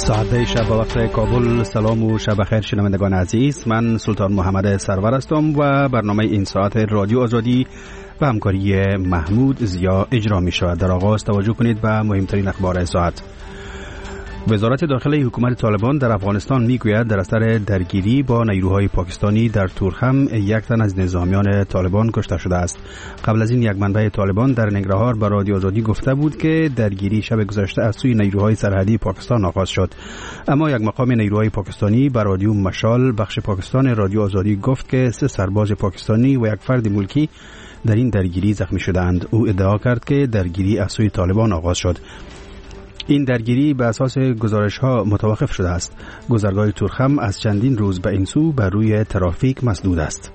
ساعت شب به وقت کابل. سلام و شب خیر شنوندگان عزیز، من سلطان محمد سرور هستم و برنامه این ساعت رادیو آزادی و همکاری محمود زیا اجرا می شود. در آغاز توجه کنید به مهمترین اخبار ساعت. وزارت داخلی حکومت طالبان در افغانستان میگوید در اثر درگیری با نیروهای پاکستانی در تورخم یک تن از نظامیان طالبان کشته شده است. قبل از این یک منبع طالبان در ننگرهار به رادیو آزادی گفته بود که درگیری شب گذشته از سوی نیروهای سرحدی پاکستان آغاز شد، اما یک مقام نیروهای پاکستانی به رادیو مشال بخش پاکستان رادیو آزادی گفت که 3 سرباز پاکستانی و یک فرد ملکی در این درگیری زخمی شدند. او ادعا کرد که درگیری از سوی طالبان آغاز شد. این درگیری به اساس گزارش‌ها متوقف شده است. گذرگاه تورخم از چندین روز به این سو بر روی ترافیک مسدود است.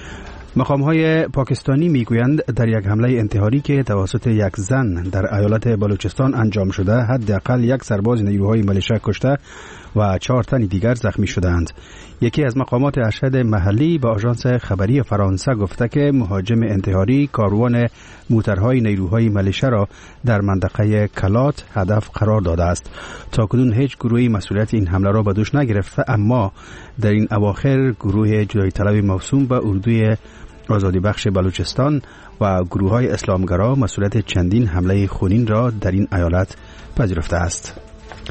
مقام‌های پاکستانی میگویند در یک حمله انتحاری که توسط یک زن در ایالت بلوچستان انجام شده، حداقل 1 سرباز نیروهای ملیشه کشته و 4 تن دیگر زخمی شدند. یکی از مقامات ارشد محلی به آژانس خبری فرانسه گفته که مهاجم انتحاری کاروان موترهای نیروهای ملیشه را در منطقه کلات هدف قرار داده است. تاکنون هیچ گروهی مسئولیت این حمله را به دوش نگرفته، اما در این اواخر گروه جدایی طلب موسوم به اردوی آزادی بخش بلوچستان و گروه‌های اسلامگرا مسئولیت چندین حمله خونین را در این ایالت پذیرفته است.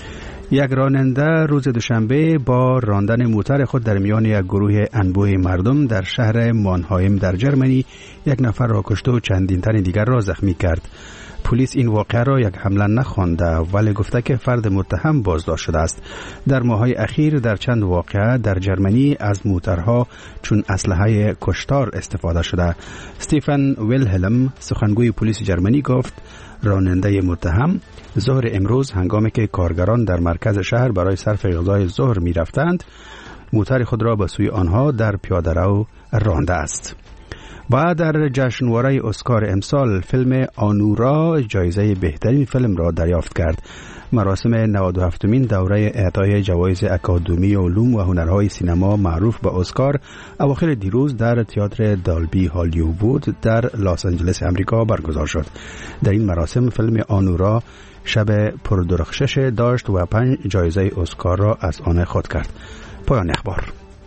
یک راننده روز دوشنبه با راندن موتر خود در میان یک گروه انبوه مردم در شهر مانهایم در جرمنی 1 نفر را کشته و چندین تن دیگر را زخمی کرد. پلیس این واقعه را یک حمله نخوانده ولی گفته که فرد متهم بازداشت شده است. در ماه‌های اخیر در چند واقعه در جرمنی از موترها چون اسلحه کشتار استفاده شده. استیفن ویلهلم سخنگوی پلیس جرمنی گفت راننده متهم ظهر امروز هنگامی که کارگران در مرکز شهر برای صرف غذای ظهر می رفتند موتر خود را به سوی آنها در پیاده‌رو رانده است. و در جشنواره اسکار امسال فیلم آنورا جایزه بهترین فیلم را دریافت کرد. مراسم 97مین دوره اعطای جوایز اکادمی علوم و هنرهای سینما معروف به اسکار اواخر دیروز در تئاتر دالبی هالیوود در لس آنجلس امریکا برگزار شد. در این مراسم فیلم آنورا شب پردرخشش داشت و 5 جایزه اسکار را از آن خود کرد. پایان اخبار.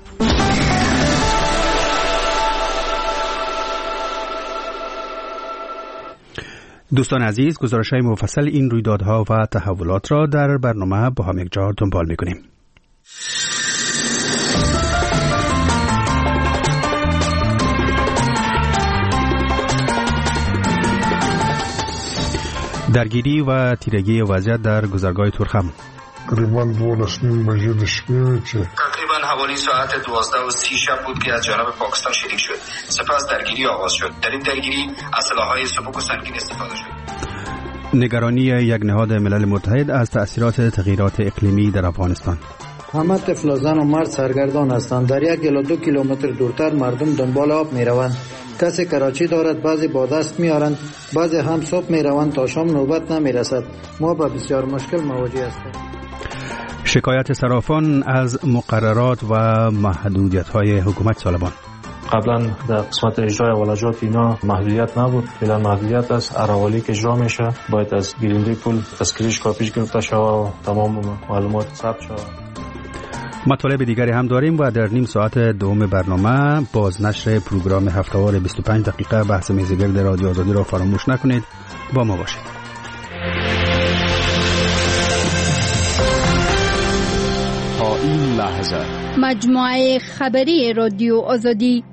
دوستان عزیز، گزارش‌های مفصل این رویدادها و تحولات را در برنامه با هم یک جا دنبال می‌کنیم. درگیری و تیرگی وضعیت در گذرگاه تورخم. تقریباً 2:30 بجه شب که تقریباً حوالی ساعت 12:30 شب بود که از جانب پاکستان شلیک شد. سپس درگیری آغاز شد. در این درگیری اسلحه‌های سبک و سنگین استفاده شد. نگرانی یک نهاد ملل متحد از تأثیرات تغییرات اقلیمی در افغانستان. همه طفل زن و مرد سرگردان هستند. در 1 الی 2 کیلومتر دورتر مردم دنبال آب می روند. کسی کراچی دارد، بعضی با دست می آرند، بعضی هم صبح می روند تا شام نوبت نمی رسد. ما با بسیار مشکل مواجه هستیم. شکایت صرافان از مقررات و محدودیت‌های حکومت طالبان. قبلا در قسمت اجرای ولجات اینا محدودیت نبود، فعلا محدودیت است. اراوالی که اجرا میشه باید از گیرنده پول تسکیرش کاپیش گرفته شود و تمام معلومات ثبت شود. مطالب دیگری هم داریم و در نیم ساعت دوم برنامه بازنشر پروگرام هفته‌وار 25 دقیقه بحث میزگرد رادیو آزادی را فراموش نکنید. با ما باشید. تا این لحظه مجموعه خبری رادیو آزادی.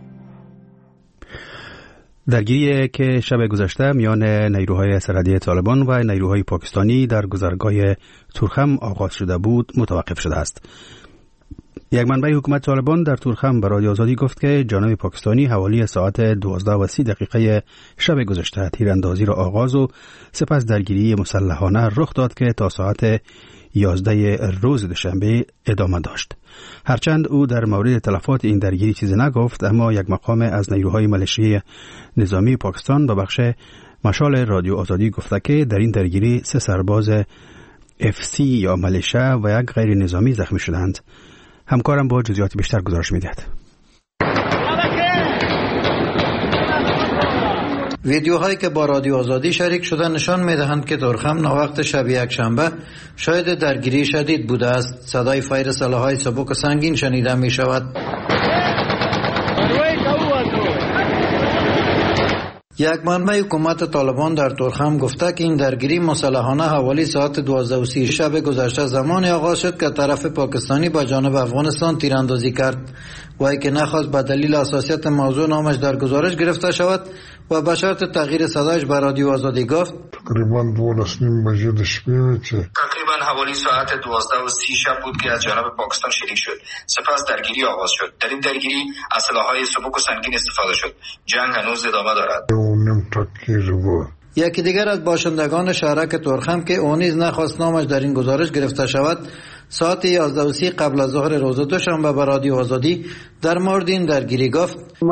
درگیری که شب گذشته میان نیروهای سرحدی طالبان و نیروهای پاکستانی در گذرگاه تورخم آغاز شده بود متوقف شده است. یک منبع حکومت طالبان در تورخم به رادیو آزادی گفت که جانب پاکستانی حوالی ساعت 12:30 شب گذشته تیراندازی را آغاز و سپس درگیری مسلحانه رخ داد که تا ساعت 11 روز دوشنبه ادامه داشت. هرچند او در مورد تلفات این درگیری چیزی نگفت، اما یک مقام از نیروهای ملیشی نظامی پاکستان به بخش مشال رادیو آزادی گفته که در این درگیری 3 سرباز FC یا ملیشه و 1 غیر نظامی زخمی شدند. همکارم با جزئیات بیشتر گزارش می‌دهد. ویدیوهایی که با رادیو آزادی شریک شده نشان می‌دهند که ترخم ناوقت شب یکشنبه شاهد درگیری شدید بوده است. صدای فایر سلاح‌های سبک و سنگین شنیده می‌شود. یک منبع حکومت طالبان در ترخم گفته که این درگیری مسلحانه حوالی ساعت 12:30 شب گذشته زمان آغاز شد که طرف پاکستانی با جانب افغانستان تیراندازی کرد. وی که نخواست به دلیل حساسیت موضوع نامش در گزارش گرفته شود و به شرط تغییر صدایش به رادیو آزادی گفت تقریبا 12:30 بجه شب تقریبا حوالی ساعت 12:30 شب بود که از جانب پاکستان شلیک شد. سپس درگیری آغاز شد. در این درگیری اسلحه‌های سبک و سنگین استفاده شد. جنگ هنوز ادامه دارد. یکی دیگر از باشندگان شهرک ترخم که او نیز نخواست نامش در این گزارش گرفته شود ساعت 11:30 قبل از ظهر روز دوشنبه به رادیو آزادی در مورد این درگیری گفت ما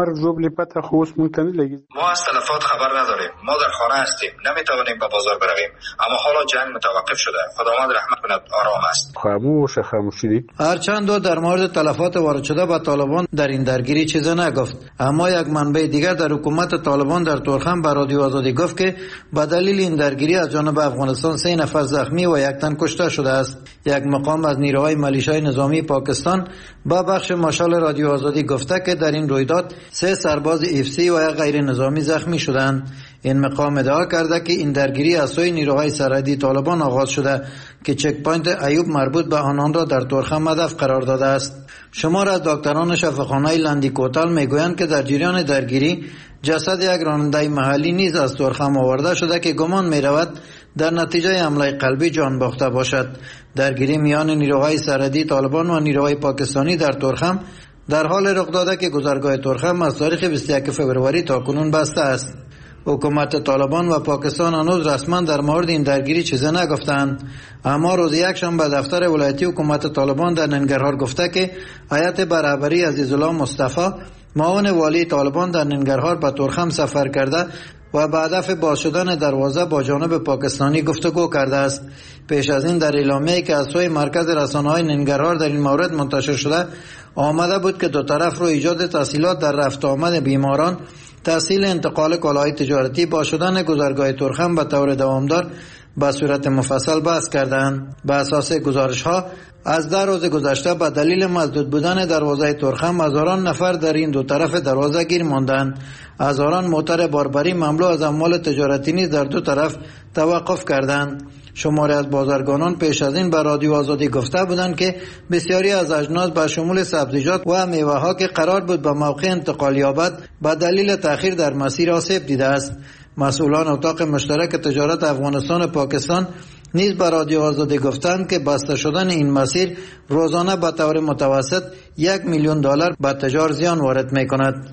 از تلفات خبر نداریم. ما در خانه هستیم. نمیتوانیم به بازار برویم. اما حالا جنگ متوقف شده. خداوند رحمت کند. آرام است. خاموشی. هرچند او در مورد تلفات وارد شده به طالبان در این درگیری چیزی نگفت، اما یک منبع دیگر در حکومت طالبان در ترخم به رادیو آزادی گفت که به دلیل این درگیری از جانب افغانستان 3 نفر زخمی و 1 تن کشته شده است. یک مقام از نیروهای ملیشای نظامی پاکستان با بخش ماشال رادیو آزادی گفته که در این رویداد 3 سرباز افسی و 1 غیر نظامی زخمی شدند. این مقام ادعا کرده که این درگیری از سوی نیروهای سرحدی طالبان آغاز شده که چک پوینت ایوب مربوط به آنان را در ترخم هدف قرار داده است. شمار از دکتران شفاخانه لندی کوتل میگویند که در جریان درگیری جسد یک راننده محلی نیز از ترخم آورده شده که گمان می‌رود در نتیجه حمله قلبی جان باخته باشد. درگیری میان نیروهای سرحدی طالبان و نیروهای پاکستانی در ترخم در حال رخ داده که گذرگاه ترخم از تاریخ 21 فوریه تا کنون بسته است. حکومت طالبان و پاکستان هنوز رسما در مورد این درگیری چیزی نگفتند، اما روز یکشنبه دفتر ولایتی حکومت طالبان در ننگرهار گفته که هیئت برابری عزیزالله مصطفی معاون والی طالبان در ننگرهار به ترخم سفر کرده و به هدف باز شدن دروازه با جانب پاکستانی گفتگو کرده است. پیش از این در اعلامیه‌ای که از سوی مرکز رسانه‌های ننگرهار در این مورد منتشر شده آمده بود که دو طرف رو ایجاد تسهیلات در رفت آمد بیماران، تسهیل انتقال کالاهای تجارتی، با شدن گذرگاه ترخم به طور دوامدار به صورت مفصل بحث کردند. به اساس گزارش‌ها از 10 روز گذشته به دلیل مسدود بودن دروازه ترخم هزاران نفر در این دو طرف دروازه گیر ماندند. هزاران موتر باربری مملو از اموال تجارتی نیز در دو طرف توقف کردند. شماری از بازرگانان پیش از این به رادیو آزادی گفته بودند که بسیاری از اجناس به شمول سبزیجات و میوه‌ها که قرار بود به موقع انتقال یابد به دلیل تأخیر در مسیر آسیب دیده است. مسئولان اتاق مشترک تجارت افغانستان و پاکستان نیز به رادیو آزادی گفتند که بسته شدن این مسیر روزانه به طور متوسط $1,000,000 به تجار زیان وارد می‌کند.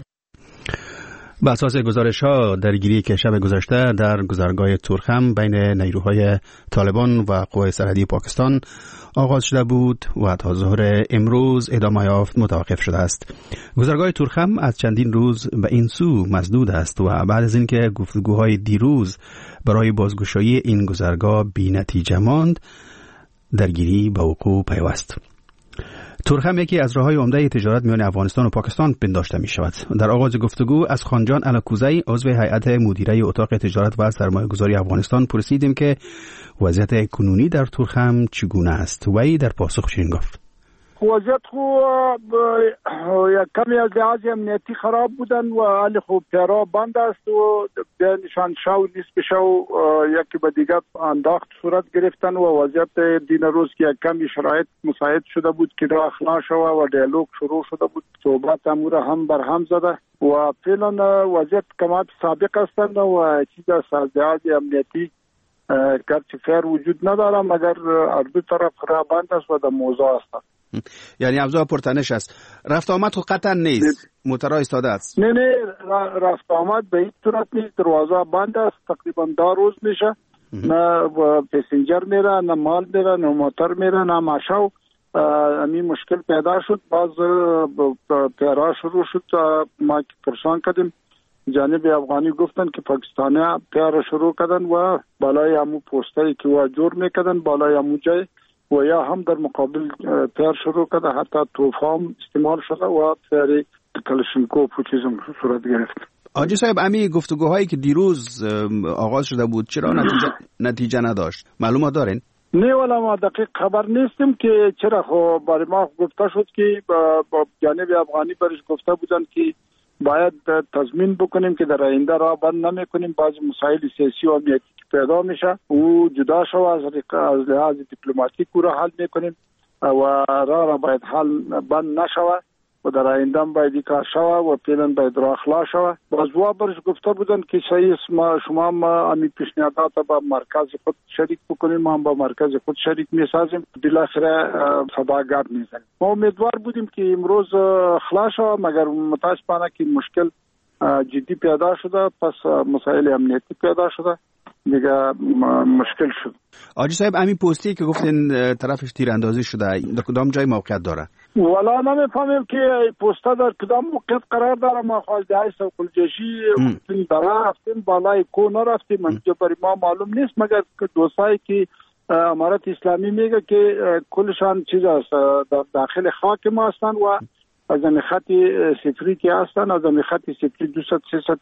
به اساس گزارش‌ها درگیری که شب گذشته در گذرگاه ترخم بین نیروهای طالبان و قوای سرحدی پاکستان آغاز شده بود و تا ظهر امروز ادامه یافت متوقف شده است. گذرگاه ترخم از چندین روز به این سو مسدود است و بعد از اینکه گفتگوهای دیروز برای بازگشایی این گذرگاه بی‌نتیجه ماند، درگیری به وقوع پیوست. ترخم یکی از راه‌های عمده تجارت میان افغانستان و پاکستان پنداشته می شود. در آغاز گفتگو از خانجان الکوزی عضو هیئت مدیره اتاق تجارت و سرمایه‌گذاری افغانستان پرسیدیم که وضعیت کنونی در ترخم چگونه است. وی در پاسخ چنین گفت: وضعیت یک کمی از لحاظ امنیتی خراب بودن و حال خوب پیرا بند است و به نشان شو نصف شو یکی به دیگر انداخت صورت گرفتن و وضعیت دین روز که یک کمی شرایط مساعد شده بود که راه اخلاص شو و دیالوگ شروع شده بود، صحبت امور هم بر هم زده و فعلا وضعیت کمات سابق هستند و چیز از لحاظ امنیتی گرچه فیر وجود نداره مگر از دو طرف راه بند است و در موضوع است. یعنی ابزار پرتنش است. رفت آمد خود قطعا نیست، موترها ایستاده است. نه رفت آمد به هیچ صورت نیست، دروازه بند است. تقریبا 2 روز میشه نه پسنجر میره، نه مال میره، نه موتر میره، نه ماشو. همین مشکل پیدا شد. باز پیرا شروع شد. ما که پرسان کردیم جانب افغانی گفتن که پاکستانی پیرا شروع کردن و بالای همون پوستایی که و جور میکردن بالای همون جای و یا هم در مقابل پیر شروع کرده، حتی توفام استعمال شده و پیری کلشنکوف و چیزم صورت گرفت. آجی صاحب، امی گفتگوهایی که دیروز آغاز شده بود چرا نتیجه نداشت؟ معلومات دارین؟ نه والا ما دقیق خبر نیستیم که چرا. خب برای ما گفته شد که با جانب افغانی برش گفته بودن که باید تضمین بکنیم که در آینده راه بند نمیکنیم، بعضی مسائل سیاسی و امنیتی که پیدا میشه او جدا شو از لحاظ دیپلماتیک او را حل میکنیم و راه باید حل بند نشوه و در آینده باید کار شوه و پیلن باید راه خلاص شوه. باز وا برش گفته بودن که صحیح شما ما امی پیشنهادات با مرکز خود شریک بکنیم، ما هم با مرکز خود شریک میسازیم، بالاخره صداگرد میزنیم. ما امیدوار بودیم که امروز خلاص شوه، مگر متاسفانه که مشکل جدی پیدا شده، پس مسائل امنیتی پیدا شده دیگه مشکل شد. آجی صاحب، همین پستی که گفتین طرفش تیراندازی شده در کدام جای موقعیت داره؟ والا نمیفهمیم که پستا در کدام موقعیت قرار داره. ما خواهدهای سوکل جشی داره رفتیم، بالای کو نرفتیم، منجا برای ما معلوم نیست، مگر دوستایی که امارت اسلامی میگه که کلشان چیز است در داخل خاک ما هستن و از این خط صفری که هستن، از این خط صفری 200-300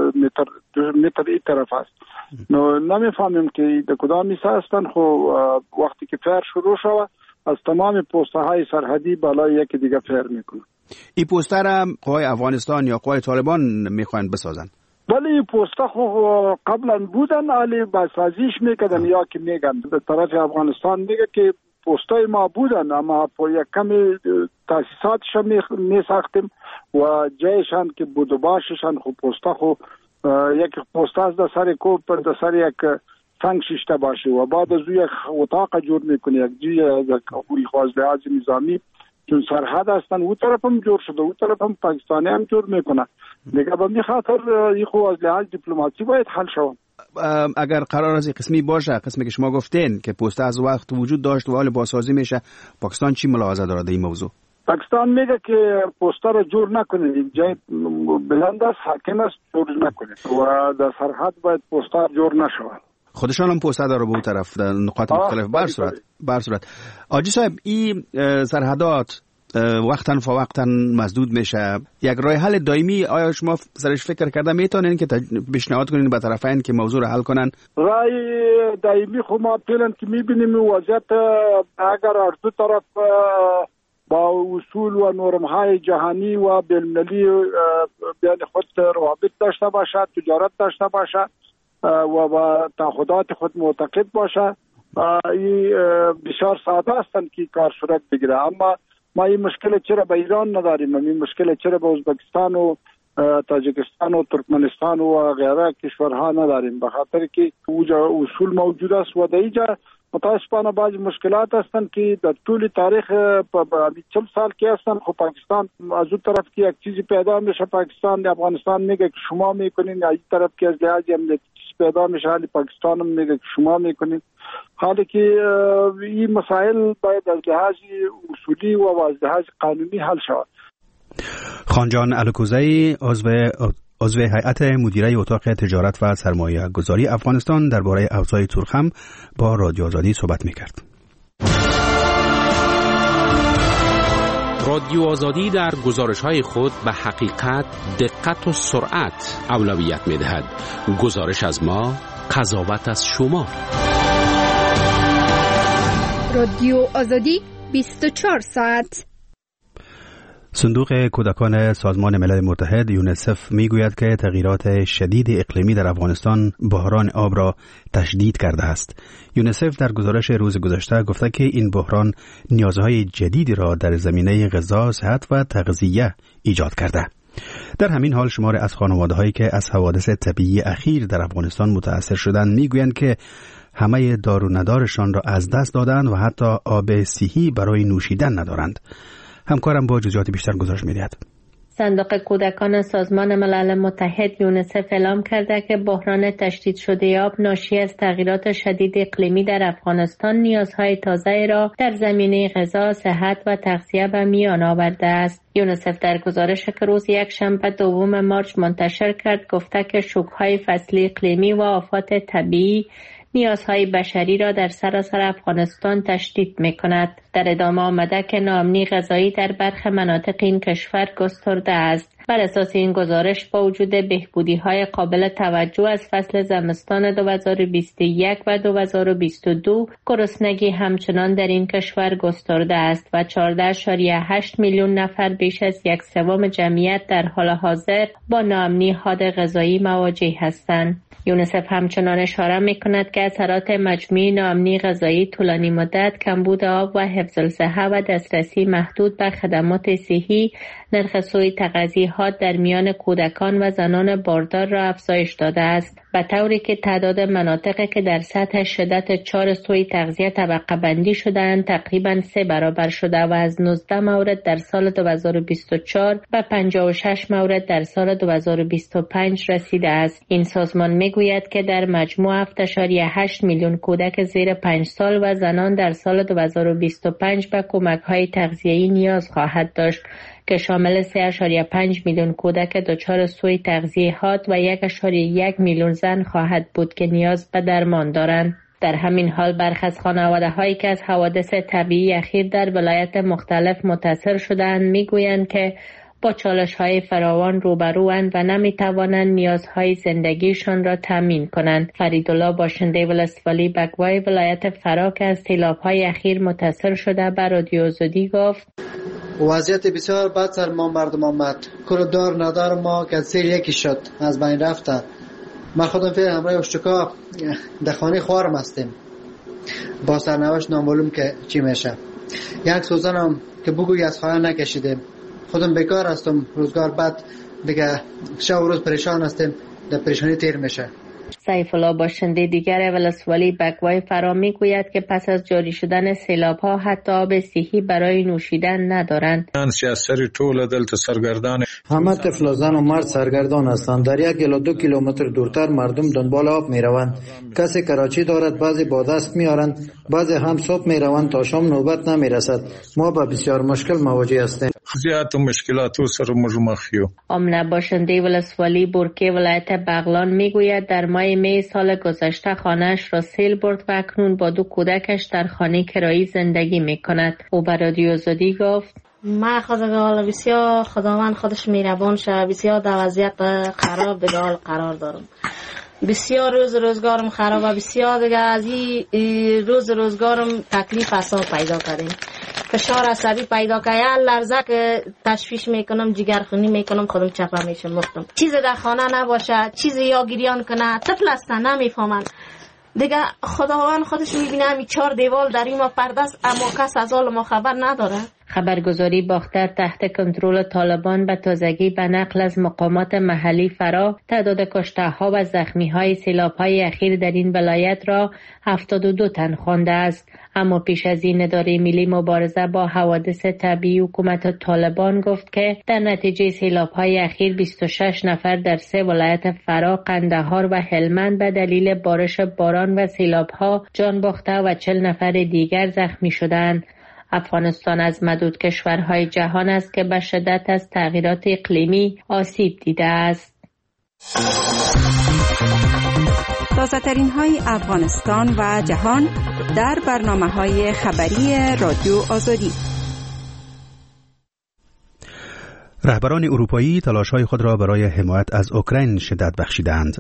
کیلومتر این طرف است. نمیفهمیم که در کدام میسه هستن. خب وقتی که فیر شروع شود از تمام پوسته های سرحدی بالای یکی دیگه فیر میکنه. این پوسته را قوای افغانستان یا قوای طالبان میخواین بسازن؟ ولی این پوسته خب قبلا بودن، علی بسازیش میکردن یا که میگن به طرف افغانستان میگه که پوسته ما بودن اما با یک کمی تاسیساتش میساختیم و جایشان که بود و باششان خب پوسته خب یک پوسته از در سر کوب پر در سر یک سنگ شیشته باشه و بعد از یک اتاق جور میکنه، یک جی خوازده از نظامی چون سرحد هستن او طرف هم جور شده، او طرف هم پاکستانی هم جور میکنه دیگه. به می خاطر این خو از لحاظ دیپلماسی باید حل شود. اگر قرار از قسمی باشه، قسمی که شما گفتین که پوسته از وقت وجود داشت و حال بازسازی میشه، پاکستان چی ملاحظه داره در این موضوع؟ پاکستان میگه که پوسته را جور نکنید، یک جای بلند است، حاکم است، جور نکنید و در سرحد باید پوسته جور نشود. خودشان هم پوسته داره به اون طرف در نقاط مختلف. بر صورت آجی صاحب، این سرحدات وقتاً فوقتاً مسدود میشه، یک راه حل دائمی آیا شما سرش فکر کرده میتونین که پیشنهاد کنین به طرفین که موضوع رو حل کنن؟ راه دائمی خب ما پیلن که میبینیم وضعیت اگر هر دو طرف با اصول و نرم‌های جهانی و بین‌المللی بین خود روابط داشته باشد، تجارت داشته باشد و با تعهدات خود معتقد باشه، این بسیار ساده هستند که کار صورت بگیره. اما ما این مشکل چرا به ایران نداریم، این مشکل چرا به ازبکستان و تاجیکستان و ترکمنستان و غیره کشورها نداریم؟ به خاطر که اوجا اصول موجود است و در اینجا متاسفانه بعضی مشکلات هستند که در طول تاریخ 40 سال که هستند. خب پاکستان از اون طرف که یک چیزی پیدا میشه، پاکستان افغانستان میگه که شما میکنین، از این طرف که از لحاظ امنیتی پیدا میشه حالی پاکستان هم میگه که شما میکنین، حالی که این مسائل باید از لحاظ اصولی و از لحاظ قانونی حل شود. خانجان الکوزی، عضو هیئت مدیره اتاق تجارت و سرمایه گذاری افغانستان، درباره اوضاع تورخم با رادیو آزادی صحبت میکرد. رادیو آزادی در گزارش‌های خود به حقیقت، دقت و سرعت اولویت می‌دهد. گزارش از ما، قضاوت از شما. رادیو آزادی 24 ساعت. صندوق کودکان سازمان ملل متحد یونیسف میگوید که تغییرات شدید اقلیمی در افغانستان بحران آب را تشدید کرده است. یونیسف در گزارش روز گذشته گفته که این بحران نیازهای جدیدی را در زمینه غذا، صحت و تغذیه ایجاد کرده. در همین حال شمار از خانواده‌هایی که از حوادث طبیعی اخیر در افغانستان متأثر شدند میگویند که همه دار و ندارشان را از دست دادند و حتی آب صحی برای نوشیدن ندارند. همکارم با جزئیات بیشتر گزارش می‌دهد. صندوق کودکان سازمان ملل متحد یونیسف اعلام کرده که بحران تشدید شده آب ناشی از تغییرات شدید اقلیمی در افغانستان نیازهای تازه را در زمینه غذا، صحت و تغذیه به میان آورده است. یونیسف در گزارش که روز یکشنبه 2 مارس منتشر کرد گفته که شوک‌های فصلی اقلیمی و آفات طبیعی نیازهای بشری را در سراسر افغانستان تشدید می‌کند. در ادامه آمده که ناامنی غذایی در برخی مناطق این کشور گسترده است. بر اساس این گزارش با وجود بهبودی‌های قابل توجه از فصل زمستان 2021 و 2022 گرسنگی همچنان در این کشور گسترده است و 14.8 میلیون نفر بیش از 1/3 جمعیت در حال حاضر با ناامنی حاد غذایی مواجه هستند. یونیسف همچنان اشاره می‌کند که اثرات مجموعی ناامنی غذایی طولانی مدت، کمبود آب و حفظ الصحه و دسترسی محدود به خدمات صحی، نرخ سوء تغذیه حاد در میان کودکان و زنان باردار را افزایش داده است، به طوری که تعداد مناطقی که در سطح شدت 4 سوء تغذیه طبقه بندی شده‌اند تقریباً 3 برابر شده و از 19 مورد در سال 2024 به 56 مورد در سال 2025 رسیده است. این سازمان میگوید که در مجموع 7.8 میلیون کودک زیر 5 سال و زنان در سال 2025 به کمک‌های تغذیه‌ای نیاز خواهد داشت که شامل 3.5 میلیون کودک دچار سوء تغذیه حاد و 1.1 میلیون زن خواهد بود که نیاز به درمان دارند. در همین حال برخی از خانواده‌هایی که از حوادث طبیعی اخیر در ولایت مختلف متاثر شده‌اند میگویند که با چالش‌های فراوان روبروند و نمی‌توانند نیازهای زندگیشان را تامین کنند. فریدالله باشنده ولسوالی بگوای ولایت فرا که از سیلاب‌های اخیر متاثر شده به رادیو آزادی گفت: وضعیت بسیار بد سر ما مردم آمد. کل دار ندار ما که سیر یکی شد از بین رفته. ما خودم فعلا همراه اشتکا در خانه خوارم هستیم. با سرنوشت نامعلوم که چی میشه. یک سوزنم که بگوی از خانه نکشیدیم. خودم بیکار هستم، روزگار بد دیگه، شب و روز پریشان هستیم، در پریشانی تیر میشه. سیف الله باشنده دیگر ولسوالی بگوای فرا میگوید که پس از جاری شدن سیلاب‌ها حتی آب صحی برای نوشیدن ندارند. همه طفل و زن و مرد سرگردان هستند. در 1 الی 2 کیلومتر دورتر مردم دنبال آب میروند. کسی کراچی دارد، بعضی با دست میارند، بعضی هم صبح میروند تا شام نوبت نمیرسد. ما با بسیار مشکل مواجه هستیم. آمنه باشنده ولسوالی بورکی ولایت بغلان میگوید در ماه می سال گذشته خانه‌اش را سیل برد و اکنون با 2 کودکش در خانه کرایی زندگی میکند. او به رادیو آزادی گفت: ما خداوند بسیار خداوند خودش مهربان شه، بسیار در وضعیت خراب دیگه حال قرار دارم. بسیار روزگارم خرابه، بسیار دیگه از این روزگارم تکلیف اصلا پیدا کردیم. فشار عصبی پیدا که یه لرزه که تشویش میکنم، جگرخونی میکنم، خودم چپه میشم مختم. چیز در خانه نباشه، چیز یا گریان کنه، طفل هستن نمیفهمن دیگه. خداوند خودش میبینه همی 4 دیوال در این ما پرده است، اما کس از حال ما خبر نداره. خبرگزاری باختر تحت کنترل طالبان به تازگی به نقل از مقامات محلی فرا تعداد کشته‌ها و زخمی‌های سیلاب‌های اخیر در این ولایت را 72 تن خوانده است. اما پیش از این اداره ملی مبارزه با حوادث طبیعی حکومت طالبان گفت که در نتیجه سیلاب‌های اخیر 26 نفر در 3 ولایت فرا، قندهار و هلمند به دلیل بارش باران و سیلاب‌ها جان باخته و 40 نفر دیگر زخمی شدند. افغانستان از معدود کشورهای جهان است که به شدت از تغییرات اقلیمی آسیب دیده است. تازه‌ترین های افغانستان و جهان در برنامه‌های خبری رادیو آزادی. رهبران اروپایی تلاش‌های خود را برای حمایت از اوکراین شدت بخشیدند.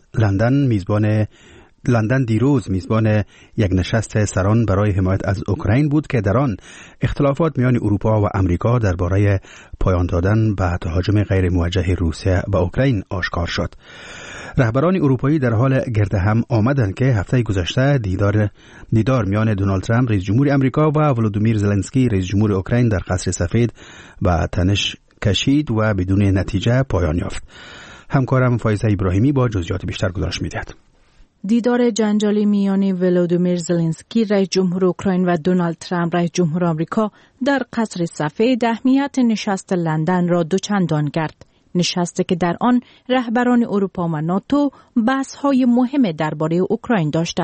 لندن دیروز میزبان یک نشست سران برای حمایت از اوکراین بود که در آن اختلافات میان اروپا و امریکا درباره پایان دادن به تهاجم غیر موجه روسیه به اوکراین آشکار شد. رهبران اروپایی در حال گرد هم آمدند که هفته گذشته دیدار میان دونالد ترامپ رئیس جمهور امریکا و ولودیمیر زلنسکی رئیس جمهور اوکراین در قصر سفید به تنش کشید و بدون نتیجه پایان یافت. همکارم فایزه ابراهیمی با جزئیات بیشتر گزارش می‌دهد. دیدار جنجالی میان ولودیمیر زلنسکی رئیس جمهور اوکراین و دونالد ترامپ رئیس جمهور آمریکا در قصر سفید اهمیت نشست لندن را دوچندان کرد. نشستی که در آن رهبران اروپا و ناتو بحث‌های مهم درباره اوکراین داشتند.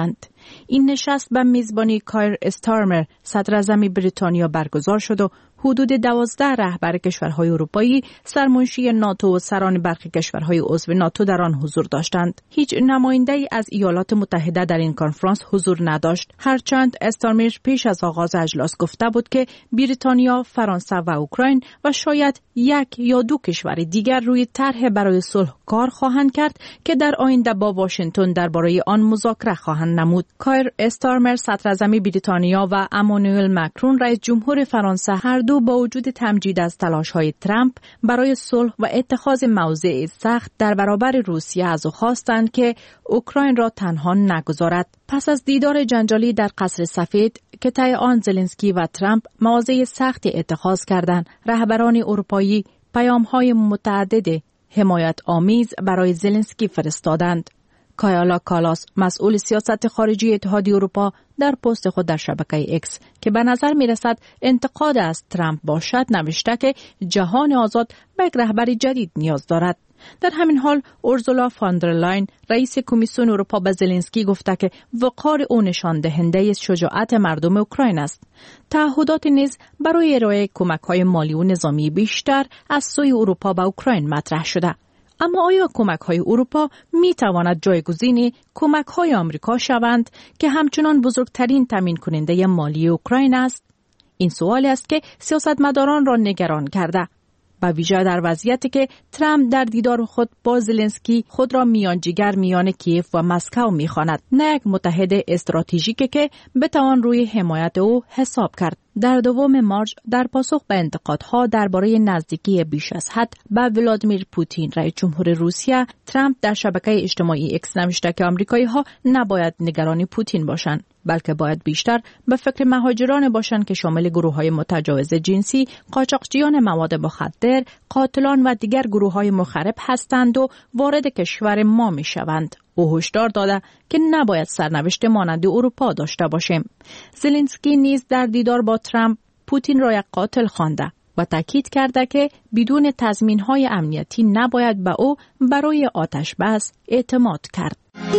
این نشست به میزبانی کایر استارمر صدر اعظم بریتانیا برگزار شد و حدود 12 رهبر کشورهای اروپایی، سرمنشی ناتو و سران برخی کشورهای عضو ناتو در آن حضور داشتند. هیچ نماینده‌ای از ایالات متحده در این کنفرانس حضور نداشت، هرچند استارمر پیش از آغاز اجلاس گفته بود که بریتانیا، فرانسه و اوکراین و شاید یک یا دو کشور دیگر روی طرح برای صلح کار خواهند کرد که در آینده با واشنگتن درباره آن مذاکره خواهند نمود. کایر استارمر صدر اعظم بریتانیا و امانوئل مکرون رئیس جمهور فرانسه هر دو با وجود تمجید از تلاش‌های ترامپ برای صلح و اتخاذ موضع سخت در برابر روسیه از او خواستند که اوکراین را تنها نگذارد. پس از دیدار جنجالی در قصر سفید که طی آن زلنسکی و ترامپ موضع سختی اتخاذ کردند، رهبران اروپایی پیام‌های متعدد حمایت آمیز برای زلنسکی فرستادند. کایا کالاس، مسئول سیاست خارجی اتحادیه اروپا، در پست خود در شبکه اکس که به نظر می رسد انتقاد از ترامپ باشد، نوشته که جهان آزاد به یک رهبر جدید نیاز دارد. در همین حال اورسولا فاندرلاین، رئیس کمیسیون اروپا، به زلنسکی گفته که وقار او نشان دهنده شجاعت مردم اوکراین است. تعهدات نیز برای ارائه کمک‌های مالی و نظامی بیشتر از سوی اروپا به اوکراین مطرح شده. اما آیا کمک‌های اروپا می‌تواند جایگزین کمک‌های آمریکا شوند که همچنان بزرگترین تامین کننده مالی اوکراین است؟ این سوالی است که سیاستمداران را نگران کرده، به ویژه در وضعیتی که ترامپ در دیدار خود با زلنسکی خود را میانجیگر میان کیف و مسکو می‌خواند، نه یک متحد استراتژیکی که بتوان روی حمایت او حساب کرد. در 2 مارس در پاسخ به انتقادها درباره نزدیکی بیش از حد به ولادیمیر پوتین رئیس جمهور روسیه، ترامپ در شبکه اجتماعی اکس نوشته که آمریکایی‌ها نباید نگران پوتین باشند، بلکه باید بیشتر به فکر مهاجران باشند که شامل گروه‌های متجاوز جنسی، قاچاقچیان مواد مخدر، قاتلان و دیگر گروه‌های مخرب هستند و وارد کشور ما می‌شوند. او هشدار داده که نباید سرنوشت مانند اروپا داشته باشیم. زلنسکی نیز در دیدار با ترامپ پوتین را یک قاتل خوانده و تاکید کرده که بدون تضمین‌های امنیتی نباید به او برای آتش بس اعتماد کرد.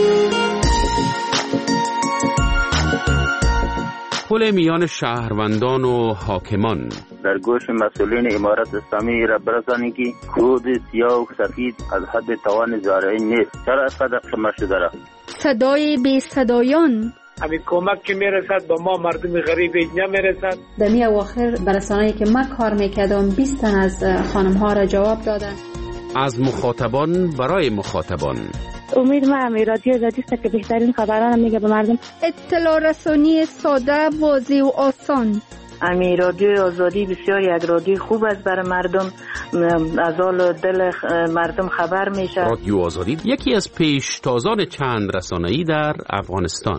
پل میان شهروندان و حاکمان در گوش مسئولین امارت اسلامی را برسانی که کود سیاه و سفید از حد توان زارعی نیست. چرا اینقدر شما شده را؟ صدای بی صدایان، همین کمک که میرسد با ما مردم غریب نمیرسد. در می اواخر برسانه‌ای که من کار میکردم 20 تن از خانم ها را جواب دادن. از مخاطبان برای مخاطبان. امید ما رادیو آزادی است که بهترین خبران میگه به مردم. اطلاع رسانی ساده، واضح و آسان. رادیو آزادی بسیار یک رادیو خوب است برای مردم، از حال دل مردم خبر میشه. رادیو آزادی یکی از پیشتازان چند رسانه‌ای در افغانستان.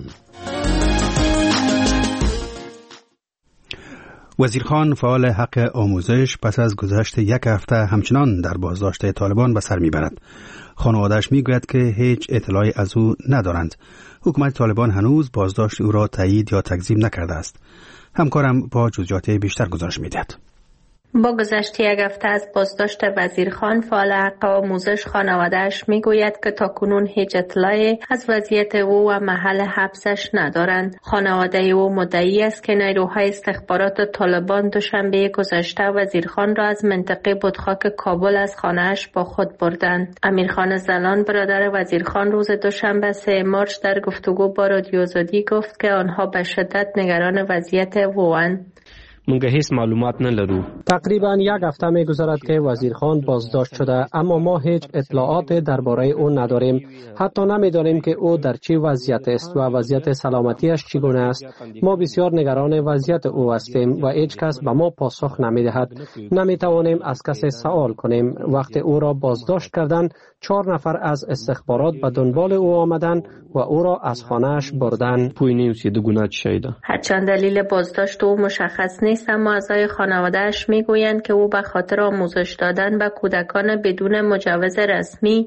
وزیرخان فعال حق آموزش پس از گذشت یک هفته همچنان در بازداشت طالبان به سر میبرد. خانواده‌اش میگوید که هیچ اطلاعی از او ندارند. حکومت طالبان هنوز بازداشت او را تایید یا تکذیب نکرده است. همکارم با جزئیات بیشتر گزارش می‌دهد. با گذشت یک هفته از بازداشت وزیرخان، فعال حق آموزش خانواده‌اش میگوید که تاکنون هیچ اطلاعی از وضعیت او و محل حبسش ندارند. خانواده او مدعی است که نیروهای استخبارات طالبان دوشنبه گذشته وزیرخان را از منطقه بتخاک کابل از خانه‌اش با خود بردند. امیرخان زلان، برادر وزیرخان، روز دوشنبه 3 مارس در گفتگو با رادیو آزادی گفت که آنها به شدت نگران وضعیت اوند. مونږ هیڅ معلومات نه لرو. تقریبا یک هفته می‌گذرد که وزیرخان بازداشت شده، اما ما هیچ اطلاعات درباره او نداریم. حتی نمی‌دانیم که او در چه وضعیت است و وضعیت سلامتیش چگونه است. ما بسیار نگران وضعیت او هستیم و هیچ کس به ما پاسخ نمی‌دهد. نمی‌توانیم از کسی سوال کنیم. وقتی او را بازداشت کردند، 4 نفر از استخبارات به دنبال او آمدند و او را از خانه‌اش بردند. هرچند دلیل بازداشت او مشخص نیست، اما اعضای خانواده‌اش میگویند که او به خاطر آموزش دادن به کودکان بدون مجوز رسمی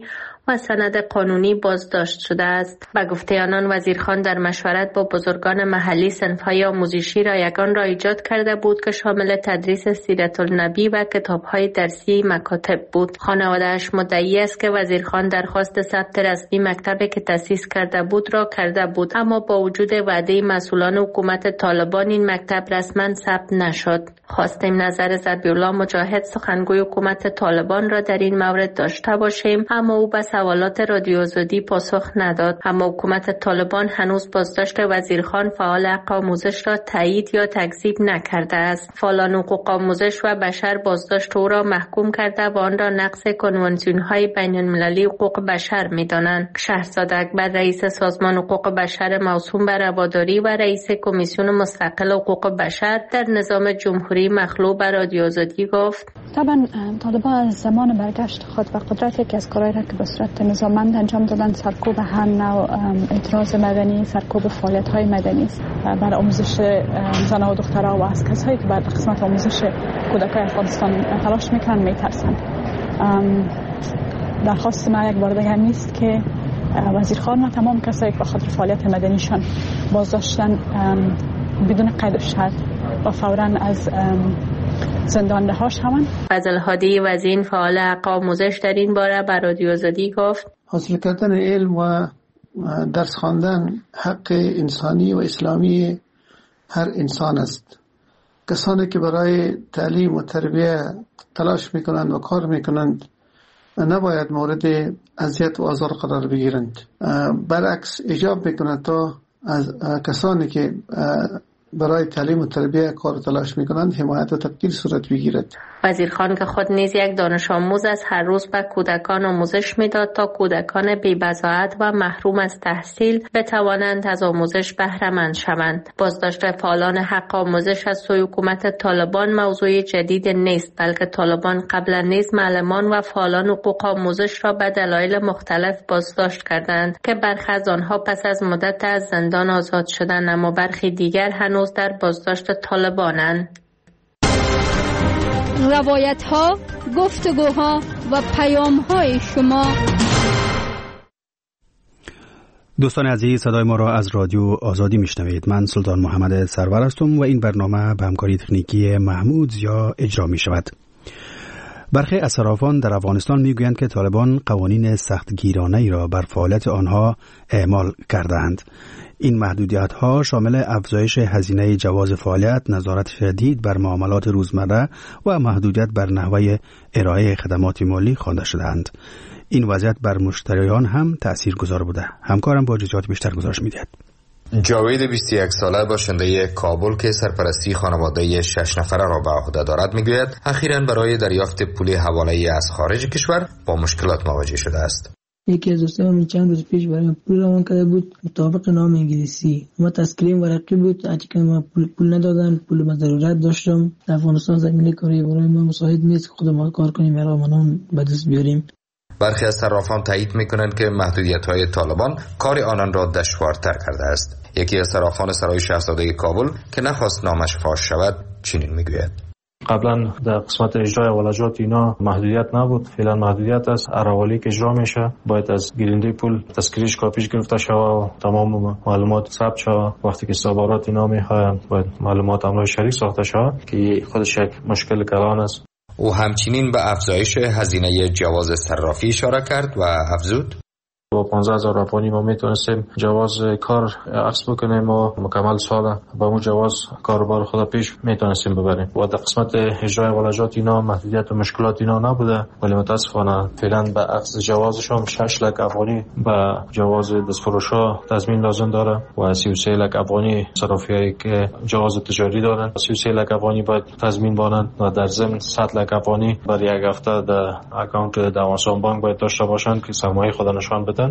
و سند قانونی بازداشت شده است. به گفته آنان وزیرخان در مشورت با بزرگان محلی صنف‌های آموزشی رایگان را ایجاد کرده بود که شامل تدریس سیرت النبی و کتاب‌های درسی مکاتب بود. خانواده‌اش مدعی است که وزیرخان درخواست ثبت رسمی مکتبی که تأسیس کرده بود را کرده بود، اما با وجود وعده مسئولان حکومت طالبان این مکتب رسما ثبت نشد. خواستیم نظر ذبیح‌الله مجاهد سخنگوی حکومت طالبان را در این مورد داشته باشیم، اما او به سوالات رادیو آزادی پاسخ نداد. اما حکومت طالبان هنوز بازداشت وزیرخان فعال حق آموزش را تایید یا تکذیب نکرده است. فعالان حقوق آموزش و بشر بازداشت او را محکوم کرده و آن را نقض کنوانسیون‌های بین‌المللی حقوق بشر می‌دانند. شهرزاد اکبر رئیس سازمان حقوق بشر موسوم به رواداری و رئیس کمیسیون مستقل حقوق بشر در نظام جمهوری مخلوع به رادیو آزادی گفت: طبعا طالبان از زمان برگشت خود و قدرت یکی از کارهایی را که به صورت نظاممند انجام دادن سرکوب هر نوع اعتراض مدنی، سرکوب فعالیت‌های مدنی است بر آموزش زن و دخترها و از کسایی که بر قسمت آموزش کودکان افغانستان تلاش میکنن میترسند. درخواست ما یک بار دیگر نیست که وزیرخان و تمام کسایی که به خاطر فعالیت مدنیشان بازداشتن بدون قید و شرط و فوراً از زندان رها شوند. فضل هادی وزین فعال حق آموزش در این باره به رادیو آزادی گفت: حاصل کردن علم و درس خواندن حق انسانی و اسلامی هر انسان است. کسانی که برای تعلیم و تربیت تلاش میکنند و کار میکنند نباید مورد اذیت و آزار قرار بگیرند. برعکس ایجاب میکنند تا از کسانی که برای تعلیم و تربیت کار تلاش میکنند حمایت و تبدیل صورت بگیرد. وزیرخان که خود نیز یک دانش آموز از هر روز به کودکان آموزش میداد تا کودکان بی‌بضاعت و محروم از تحصیل بتوانند از آموزش بهره مند شوند. بازداشت فعالان حق آموزش از سوی حکومت طالبان موضوع جدید نیست، بلکه طالبان قبلا نیز معلمان و فعالان حقوق آموزش را به دلایل مختلف بازداشت کردند که برخی از آنها پس از مدت از زندان آزاد شدند، اما برخی دیگر هنوز در بازداشت طالبانند. روایت ها، گفتگوها و پیام های شما. دوستان عزیز، صدای ما را از رادیو آزادی میشنوید. من سلطان محمد سرور هستم و این برنامه به همکاری تکنیکی محمود زیا اجرا می شود. برخی از صرافان در افغانستان میگویند که طالبان قوانین سختگیرانه‌ای را بر فعالیت آنها اعمال کردند. این محدودیت‌ها شامل افزایش هزینه جواز فعالیت، نظارت شدید بر معاملات روزمره و محدودیت بر نحوه ارائه خدمات مالی خوانده شده‌اند. این وضعیت بر مشتریان هم تأثیرگذار بوده. همکارم با جزئیات بیشتر گزارش می‌دهد. جاوید 21 ساله باشنده کابل که سرپرستی خانواده 6 نفره را به عهده دارد میگوید اخیراً برای دریافت پول حواله‌ای از خارج کشور با مشکلات مواجه شده است. یکی از دوستان چند روز پیش برای پول روان کرده بود مطابق نام انگلیسی، ما تسکریم ورقی بود، اگه ما پول ندادن، پول ما ضرورت داشتم. در افغانستان زمینه کاری برای ما مساعد نیست که خود ما کار کنیم یا منون به دست بیاریم. برخی از صرافان تایید میکنند که محدودیت‌های طالبان کار آنان را دشوارتر کرده است. یکی از صرافان سرای شاهزاده کابل که نخواست نامش فاش شود چنین میگوید: قبلا در قسمت اجرای ولجات اینا محدودیت نبود، فعلا محدودیت است. اراوالی که اجرا میشه باید از گیرنده پول تذکره‌اش کاپیش گرفته شود و تمام معلومات ثبت شود. وقتی که استخبارات اینا میخواهند باید معلومات املاک شریک ساخته شود که خودش یک مشکل کلان است. او همچنین به افزایش هزینه جواز صرافی اشاره کرد و افزود: با 15,000 افغانی ما میتونستیم جواز کار عکس بکنیم و مکمل سال با اون جواز کاروبار خود پیش میتونستیم ببریم. و در قسمت اجرای ولجات اینا محدودیت و مشکلات اینا نبوده، ولی متاسفانه فعلا به عکس جوازشون 6 لک افغانی به جواز دستفروشا تضمین لازم داره و 33 لک افغانی صرافیایی که جواز تجاری دارن 33 لک افغانی باید تضمین بانند و در ضمن 100 لک افغانی برای یک هفته در اکانت افغانستان بانک باید داشته باشند که سرمایه خود نشان بدن.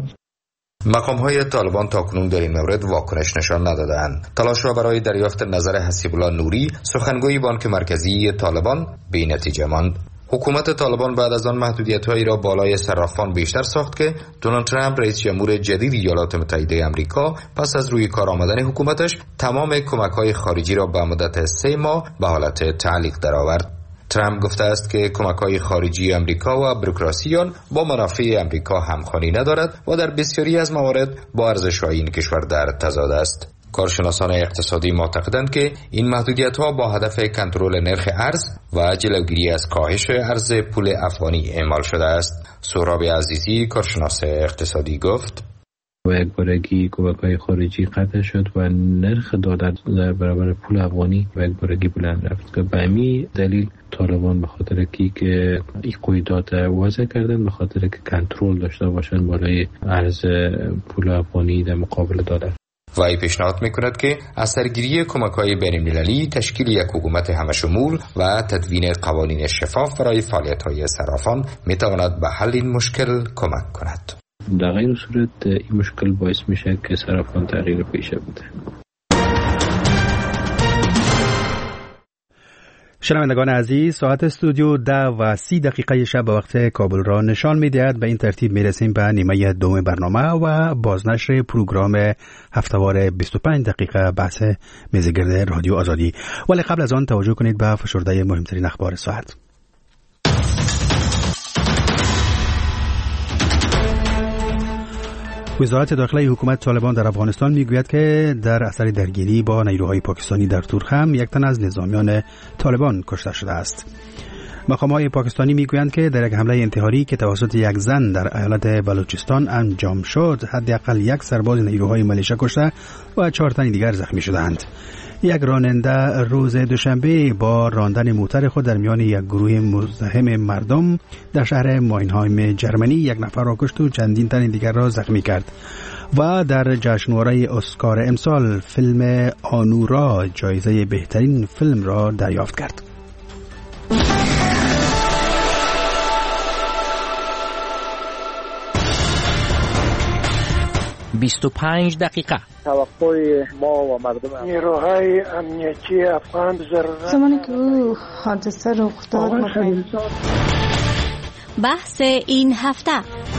مقام‌های طالبان تاکنون در این مورد واکنش نشان ندادند. تلاش را برای دریافت نظر حسیب الله نوری، سخنگوی بانک مرکزی طالبان، بی نتیجه ماند. حکومت طالبان بعد از آن محدودیت‌هایی را بالای صرافان بیشتر ساخت که دونالد ترامپ رئیس جمهور جدید ایالات متحده آمریکا پس از روی کار آمدن حکومتش تمام کمک‌های خارجی را به مدت 3 ماه به حالت تعلیق درآورد. ترامپ گفته است که کمک‌های خارجی امریکا و بوروکراسی آن با منافع امریکا همخوانی ندارد و در بسیاری از موارد با ارزش‌های این کشور در تضاد است. کارشناسان اقتصادی معتقدند که این محدودیت‌ها با هدف کنترل نرخ ارز و جلوگیری از کاهش ارز پول افغانی اعمال شده است. سهراب عزیزی، کارشناس اقتصادی، گفت: و یک بارگی کمک‌های خارجی قطع شد و نرخ دلار در برابر پول افغانی و یک بارگی بلند رفت که به همین دلیل طالبان به خاطر که این قیودات وضع کردن، به خاطر که کنترل داشته باشند بالای ارز پول افغانی در مقابل دلار. وی پیشنهاد می‌کند که از سرگیری کمک‌های بین‌المللی، تشکیل یک حکومت همه‌شمول و تدوین قوانین شفاف برای فعالیت‌های صرافان می‌تواند به حل این مشکل کمک کند. در غیر صورت این مشکل باعث میشه که صرافان تغییر پیشه بده. شنوندگان عزیز، ساعت استودیو 10:30 شب به وقت کابل را نشان می‌دهد. به این ترتیب میرسیم به نیمه دوم برنامه و بازنشر پروگرام هفته‌وار 25 دقیقه بحث میزگرد رادیو آزادی. ولی قبل از آن توجه کنید به فشرده مهمترین اخبار ساعت. وزارت داخلی حکومت طالبان در افغانستان میگوید که در اثر درگیری با نیروهای پاکستانی در تورخم یک تن از نظامیان طالبان کشته شده است. مقامات پاکستانی میگویند که در یک حمله انتحاری که توسط یک زن در ایالت بلوچستان انجام شد، حداقل یک سرباز نیروهای ملیشه کشته و 4 تن دیگر زخمی شدند. یک راننده روز دوشنبه با راندن موتر خود در میان یک گروه مزاحم مردم در شهر ماینهایم جرمنی یک نفر را کشت و چندین تن دیگر را زخمی کرد. و در جشنواره اسکار امسال فیلم آنورا جایزه بهترین فیلم را دریافت کرد. دقیقه توقع ما و مردم نیروهای امنیتی افغان زمانی که او حادثه رخ داد بحث این هفته.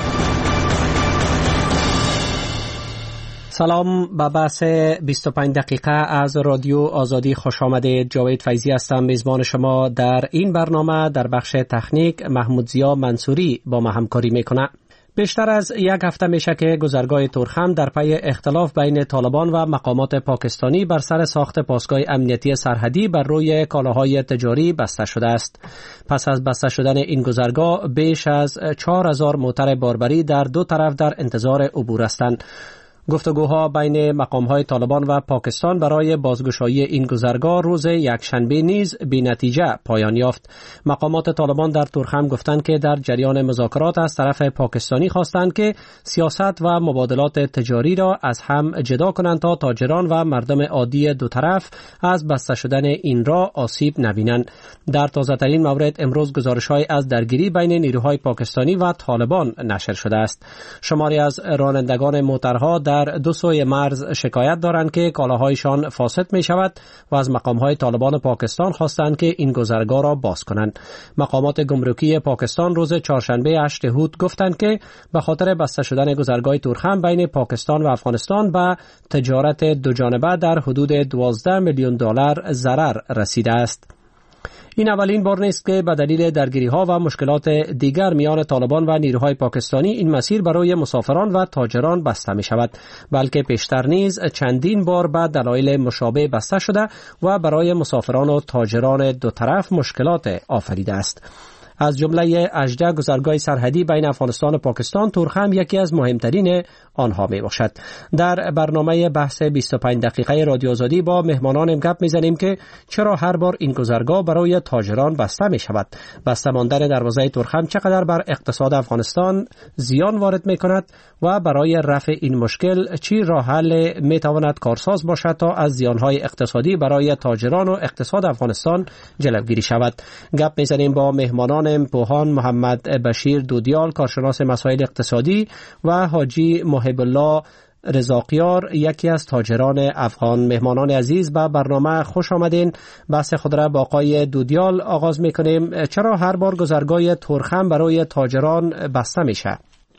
سلام، به بحث 25 دقیقه از رادیو آزادی خوش آمدید. جاوید فیضی هستم، میزبان شما در این برنامه. در بخش تکنیک محمود ضیا منصوری با ما همکاری میکنه. بیشتر از یک هفته میشه که گذرگاه تورخم در پی اختلاف بین طالبان و مقامات پاکستانی بر سر ساخت پاسگاه امنیتی سرحدی بر روی کالاهای تجاری بسته شده است. پس از بسته شدن این گذرگاه بیش از 4000 موتر باربری در دو طرف در انتظار عبور هستند. گفتگوها بین مقامهای طالبان و پاکستان برای بازگشایی این گذرگاه روز یکشنبه نیز بی نتیجه پایان یافت. مقامات طالبان در تورخم گفتند که در جریان مذاکرات از طرف پاکستانی خواستند که سیاست و مبادلات تجاری را از هم جدا کنند تا تاجران و مردم عادی دو طرف از بسته شدن این را آسیب نبینند. در تازه‌ترین مورد امروز گزارش‌های از درگیری بین نیروهای پاکستانی و طالبان نشر شده است. شماری از رانندگان موترها در دو سوی مرز شکایت دارند که کالاهایشان فاسد می شود و از مقامهای طالبان پاکستان خواستند که این گذرگاه را باز کنند. مقامات گمرکی پاکستان روز چهارشنبه 8 هوت گفتند که به خاطر بسته شدن گذرگاه تورخم بین پاکستان و افغانستان به تجارت دو جانبه در حدود 12 میلیون دلار ضرر رسیده است. این اولین بار نیست که به دلیل درگیری‌ها و مشکلات دیگر میان طالبان و نیروهای پاکستانی این مسیر برای مسافران و تاجران بسته می شود، بلکه پیشتر نیز چندین بار به دلایل مشابه بسته شده و برای مسافران و تاجران دو طرف مشکلات آفریده است. از جمله 18 گذرگاه سرحدی بین افغانستان و پاکستان، تورخم یکی از مهمترین آنها می باشد. در برنامه بحث 25 دقیقه رادیو آزادی با مهمانان گپ می زنیم که چرا هر بار این گذرگاه برای تاجران بسته می شود، بسته ماندن دروازه تورخم چقدر بر اقتصاد افغانستان زیان وارد می کند و برای رفع این مشکل چی راه حل می تواند کارساز باشد تا از زیانهای اقتصادی برای تاجران و اقتصاد افغانستان جلوگیری شود. گپ می زنیم با مهمانان پوهان محمد بشیر دودیال، کارشناس مسائل اقتصادی، و حاجی محب الله رضاقیار، یکی از تاجران افغان. مهمانان عزیز به برنامه خوش آمدین. بحث خود را با آقای دودیال آغاز میکنیم. چرا هر بار گذرگاه تورخم برای تاجران بسته میشه؟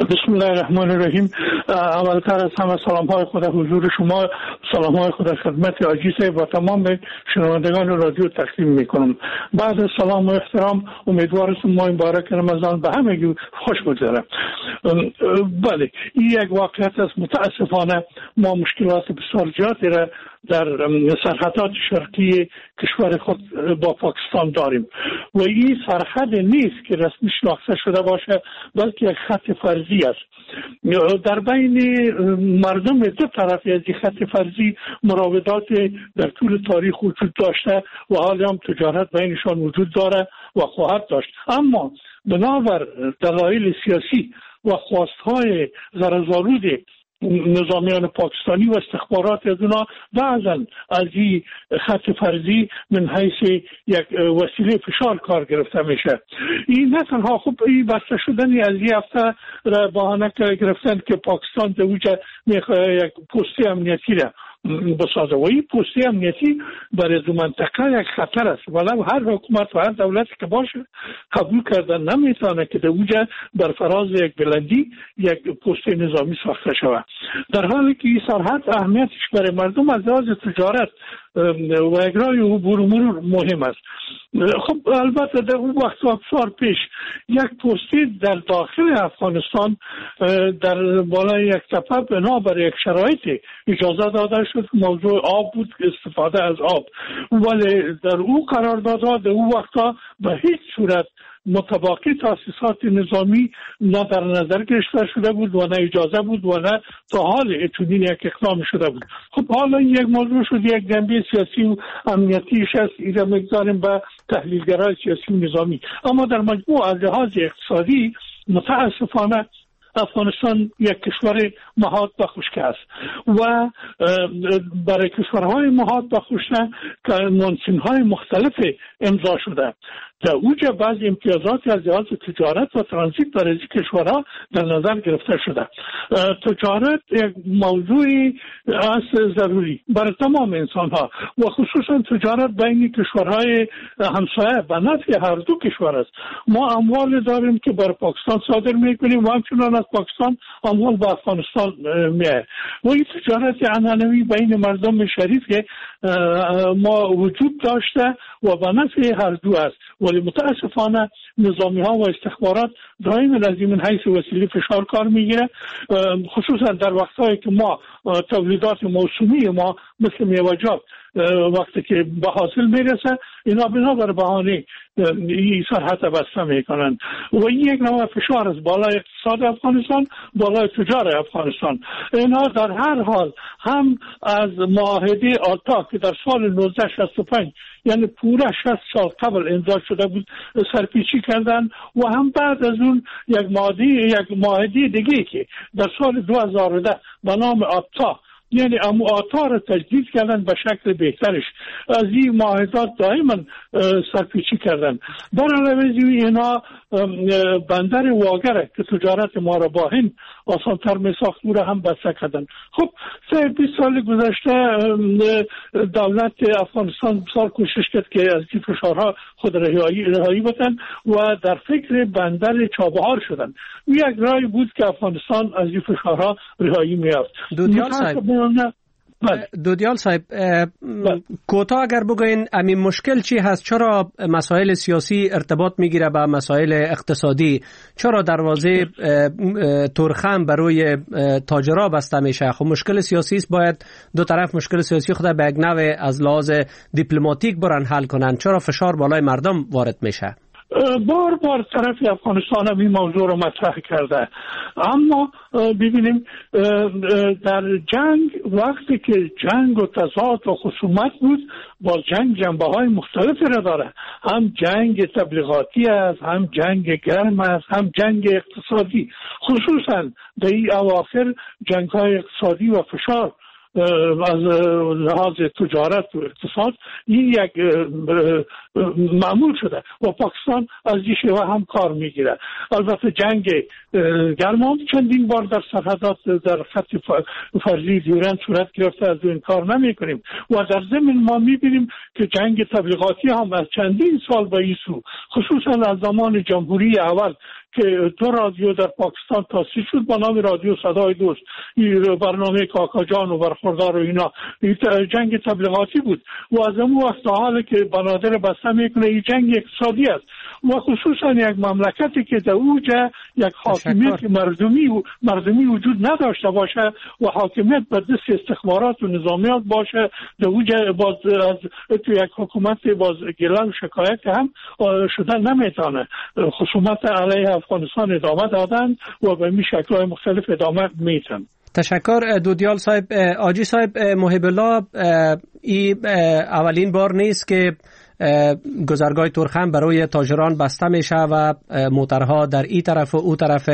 بسم الله الرحمن الرحیم. اولتر از همه سلام های خود حضور شما، سلام های خود خدمت حاجی صاحب و تمام شنوندگان رادیو تقدیم میکنم. بعد از سلام و احترام، امیدوارم ماه مبارک رمضان به همگی خوش بگذره. بله، این یک واقعیت است. متاسفانه ما مشکلات بسیار زیادی را در سرحدات شرقی کشور خود با پاکستان داریم و این سرحد نیست که رسمی شناخته شده باشه، بلکه یک خط فرضی است. در بین مردم دو طرف از این خط فرضی مراودات در طول تاریخ وجود داشته و حالی هم تجارت بینشان وجود داره و خواهد داشت، اما بنابر دلایل سیاسی و خواستهای زرزآلود نظامیان پاکستانی و استخبارات از اونا بعضا از این خط فرضی من حیث یک وسیله فشار کار گرفته میشه. این نه تنها خوب این بسته شدنی از این هفته را بهانه گرفتن که پاکستان در وجه یک پست امنیتی را بسازه و این پست امنیتی برای دو منطقه یک خطر است. ولو هر حکومت و هر دولتی که باشه قبول کردن نمیتونه که در وجه بر فراز یک بلندی یک پست نظامی ساخته شود، در حالی که این سرحد اهمیتش برای مردم از لحاظ تجارت و اجرای عبور و مرور مهم است. خب البته در اون وقت بسیار پیش یک پستی در داخل افغانستان در بالای یک تپه بنا بر یک شرایط اجازه داده شد. موضوع آب بود، استفاده از آب، ولی در او قراردادها در اون وقتا به هیچ صورت متباقی تاسیسات نظامی نه در نظر گرفته شده بود و نه اجازه بود و نه تا حال چنین یک اقدام شده بود. خب حالا این یک موضوع شد، یک جنبه سیاسی و امنیتیش است، این را میگذاریم به تحلیلگرای سیاسی و نظامی. اما در مجموع از لحاظ اقتصادی متاسفانه افغانستان یک کشور محاط به خشکی است و برای کشورهای محاط به خشکی کنوانسیون‌های مختلف امضا شده. در اوجه بعض امتیازات از لحاظ تجارت و ترانزیت برای کشورها در نظر گرفته شده. تجارت یک موضوعی است ضروری برای تمام انسانها و خصوصا تجارت بین کشورهای همسایه به نفع هر دو کشور است. ما اموال داریم که بر پاکستان صادر میکنیم و همچنان از پاکستان اموال به افغانستان میاد و این تجارت عنعنوی بین مردم شریف ما وجود داشته و به نفع هر دو است. ولی متاسفانه نظامی ها و استخبارات دائما از این حیث وسیله فشار کار میگیره، خصوصا در وقتهایی که ما تولیدات موسمی ما مثل میوه‌جات وقتی که به حاصل میرسه اینا بنابر بهانه این سرحد بسته میکنن و این یک نوع فشار است بالای اقتصاد افغانستان، بالای تجارت افغانستان. اینا در هر حال هم از معاهده آتا که در سال 1965 یعنی پورا 60 سال قبل امضا شده بود سرپیچی کردن و هم بعد از اون یک معاهده دیگه که در سال 2010 به نام آتا یعنی آتا را تجدید کردن به شکل بهترش. از این معاهدات دائما سرپیچی کردن. در علاوه اینا بندر واگره که تجارت ما را با هند آسانتر می ساخت او را هم بسته کردن. خب 20 سال گذشته دولت افغانستان بسیار کوشش کرد که از این فشارها خود رهایی بدن و در فکر بندر چابهار شدن. یک رای بود که افغانستان از این فشارها رهایی می‌یافت. دودیال صاحب کوتاه اگر بگوین همین مشکل چی هست؟ چرا مسائل سیاسی ارتباط میگیره به مسائل اقتصادی؟ چرا دروازه تورخم برای تاجرها بسته میشه؟ خب مشکل سیاسی است، باید دو طرف مشکل سیاسی خود به یک نوع از لحاظ دیپلماتیک برن حل کنن. چرا فشار بالای مردم وارد میشه؟ بار طرف افغانستان هم این موضوع رو مطرح کرده، اما ببینیم در جنگ وقتی که جنگ و تضاد و خصومت بود با جنگ جنبه های مختلفی را داره. هم جنگ تبلیغاتی است، هم جنگ گرم است، هم جنگ اقتصادی. خصوصا در این اواخر جنگ های اقتصادی و فشار از لحاظ تجارت و اقتصاد این یک معمول شده و پاکستان از این شیوه هم کار میگیره. البته جنگ گرم چندین بار در سرحدات در خط فرضی دیورند صورت گرفته، از این کار نمی کنیم و در ضمن ما میبینیم که جنگ تبلیغاتی هم از چندین سال به این سو، خصوصا از زمان جمهوری اول که دو رادیو در پاکستان تأسیس شد با نام رادیو صدای دوست. این برنامه کاکا جان و برخوردار و اینا جنگ تبلیغاتی بود و از اون وقت تا حالی که بنادر بسته میکنه این جنگ اقتصادی است و خصوصا یک مملکتی که در اوجه یک حاکمیت مردمی وجود نداشته باشه و حاکمیت به دست استخبارات و نظامیات باشه در اوجه باز از تو یک حکومت باز گله و شکایت هم شدن نمیتونه. خصومت علیه افغانستان ادامه دادن و به می شکل‌های مختلف ادامه میتن. تشکر دودیال صاحب. آجی صاحب، محب الله، این اولین بار نیست که گذرگاه تورخم برای تاجران بسته میشه و موترها در این طرف و او طرف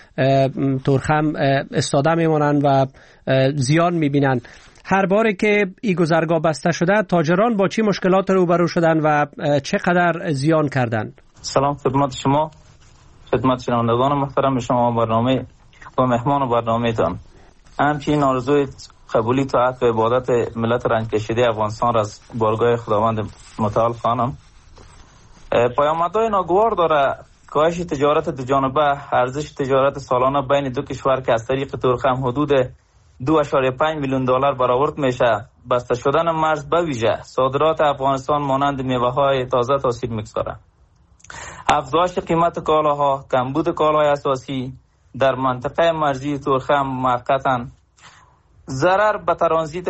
تورخم استاده میمونن و زیان میبینن. هر باره که این گذرگاه بسته شده تاجران با چی مشکلات روبرو شدن و چقدر زیان کردن؟ سلام خدمت شما، خدمت شنوندگان محترم شما برنامه و مهمان برنامه تان. همچنین آرزوی قبولی طاعت و عبادت ملت رنج کشیده افغانستان را از بارگاه خداوند متعال خوانم. پیامدهای ناگوار داره کاهش تجارت دو جانبه. ارزش تجارت سالانه بین دو کشور که از طریق تورخم حدود 2.5 میلیون دلار برآورد میشه. بسته شدن مرز به ویژه صادرات افغانستان مانند میوه‌های تازه تاثیر میگذاره. افزایش قیمت کالاها، کمبود کالای اساسی در منطقه مرزی تورخم موقتا ضرر به ترانزیت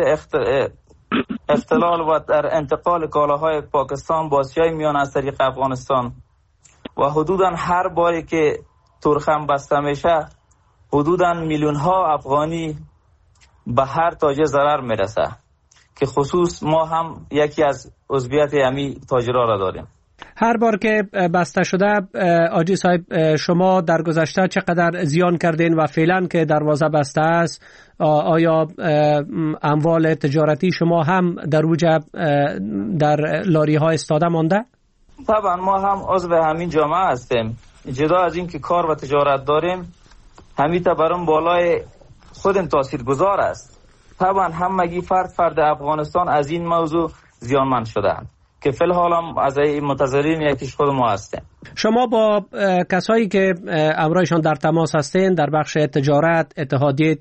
اختلال و در انتقال کالاهای پاکستان با آسیای میانه از طریق افغانستان و حدوداً هر باری که تورخم بسته میشه حدوداً میلیون ها افغانی به هر تاجر ضرر میرسه که خصوص ما هم یکی از عضویت همی تاجرها را داریم. هر بار که بسته شده آجی صاحب شما در گذشته چقدر زیان کردین و فعلا که دروازه بسته است آیا اموال تجارتی شما هم در وجه در لاری ها استاده مانده؟ طبعا ما هم عضو همین جامعه هستیم. جدا از این که کار و تجارت داریم همین برام بالای خودم تاثیر گذار است. طبعا همگی فرد افغانستان از این موضوع زیانمند شدند که فی الحال هم از منتظرین یکیش خود ما هستیم. شما با کسایی که امرایشان در تماس هستین در بخش تجارت، اتحادیه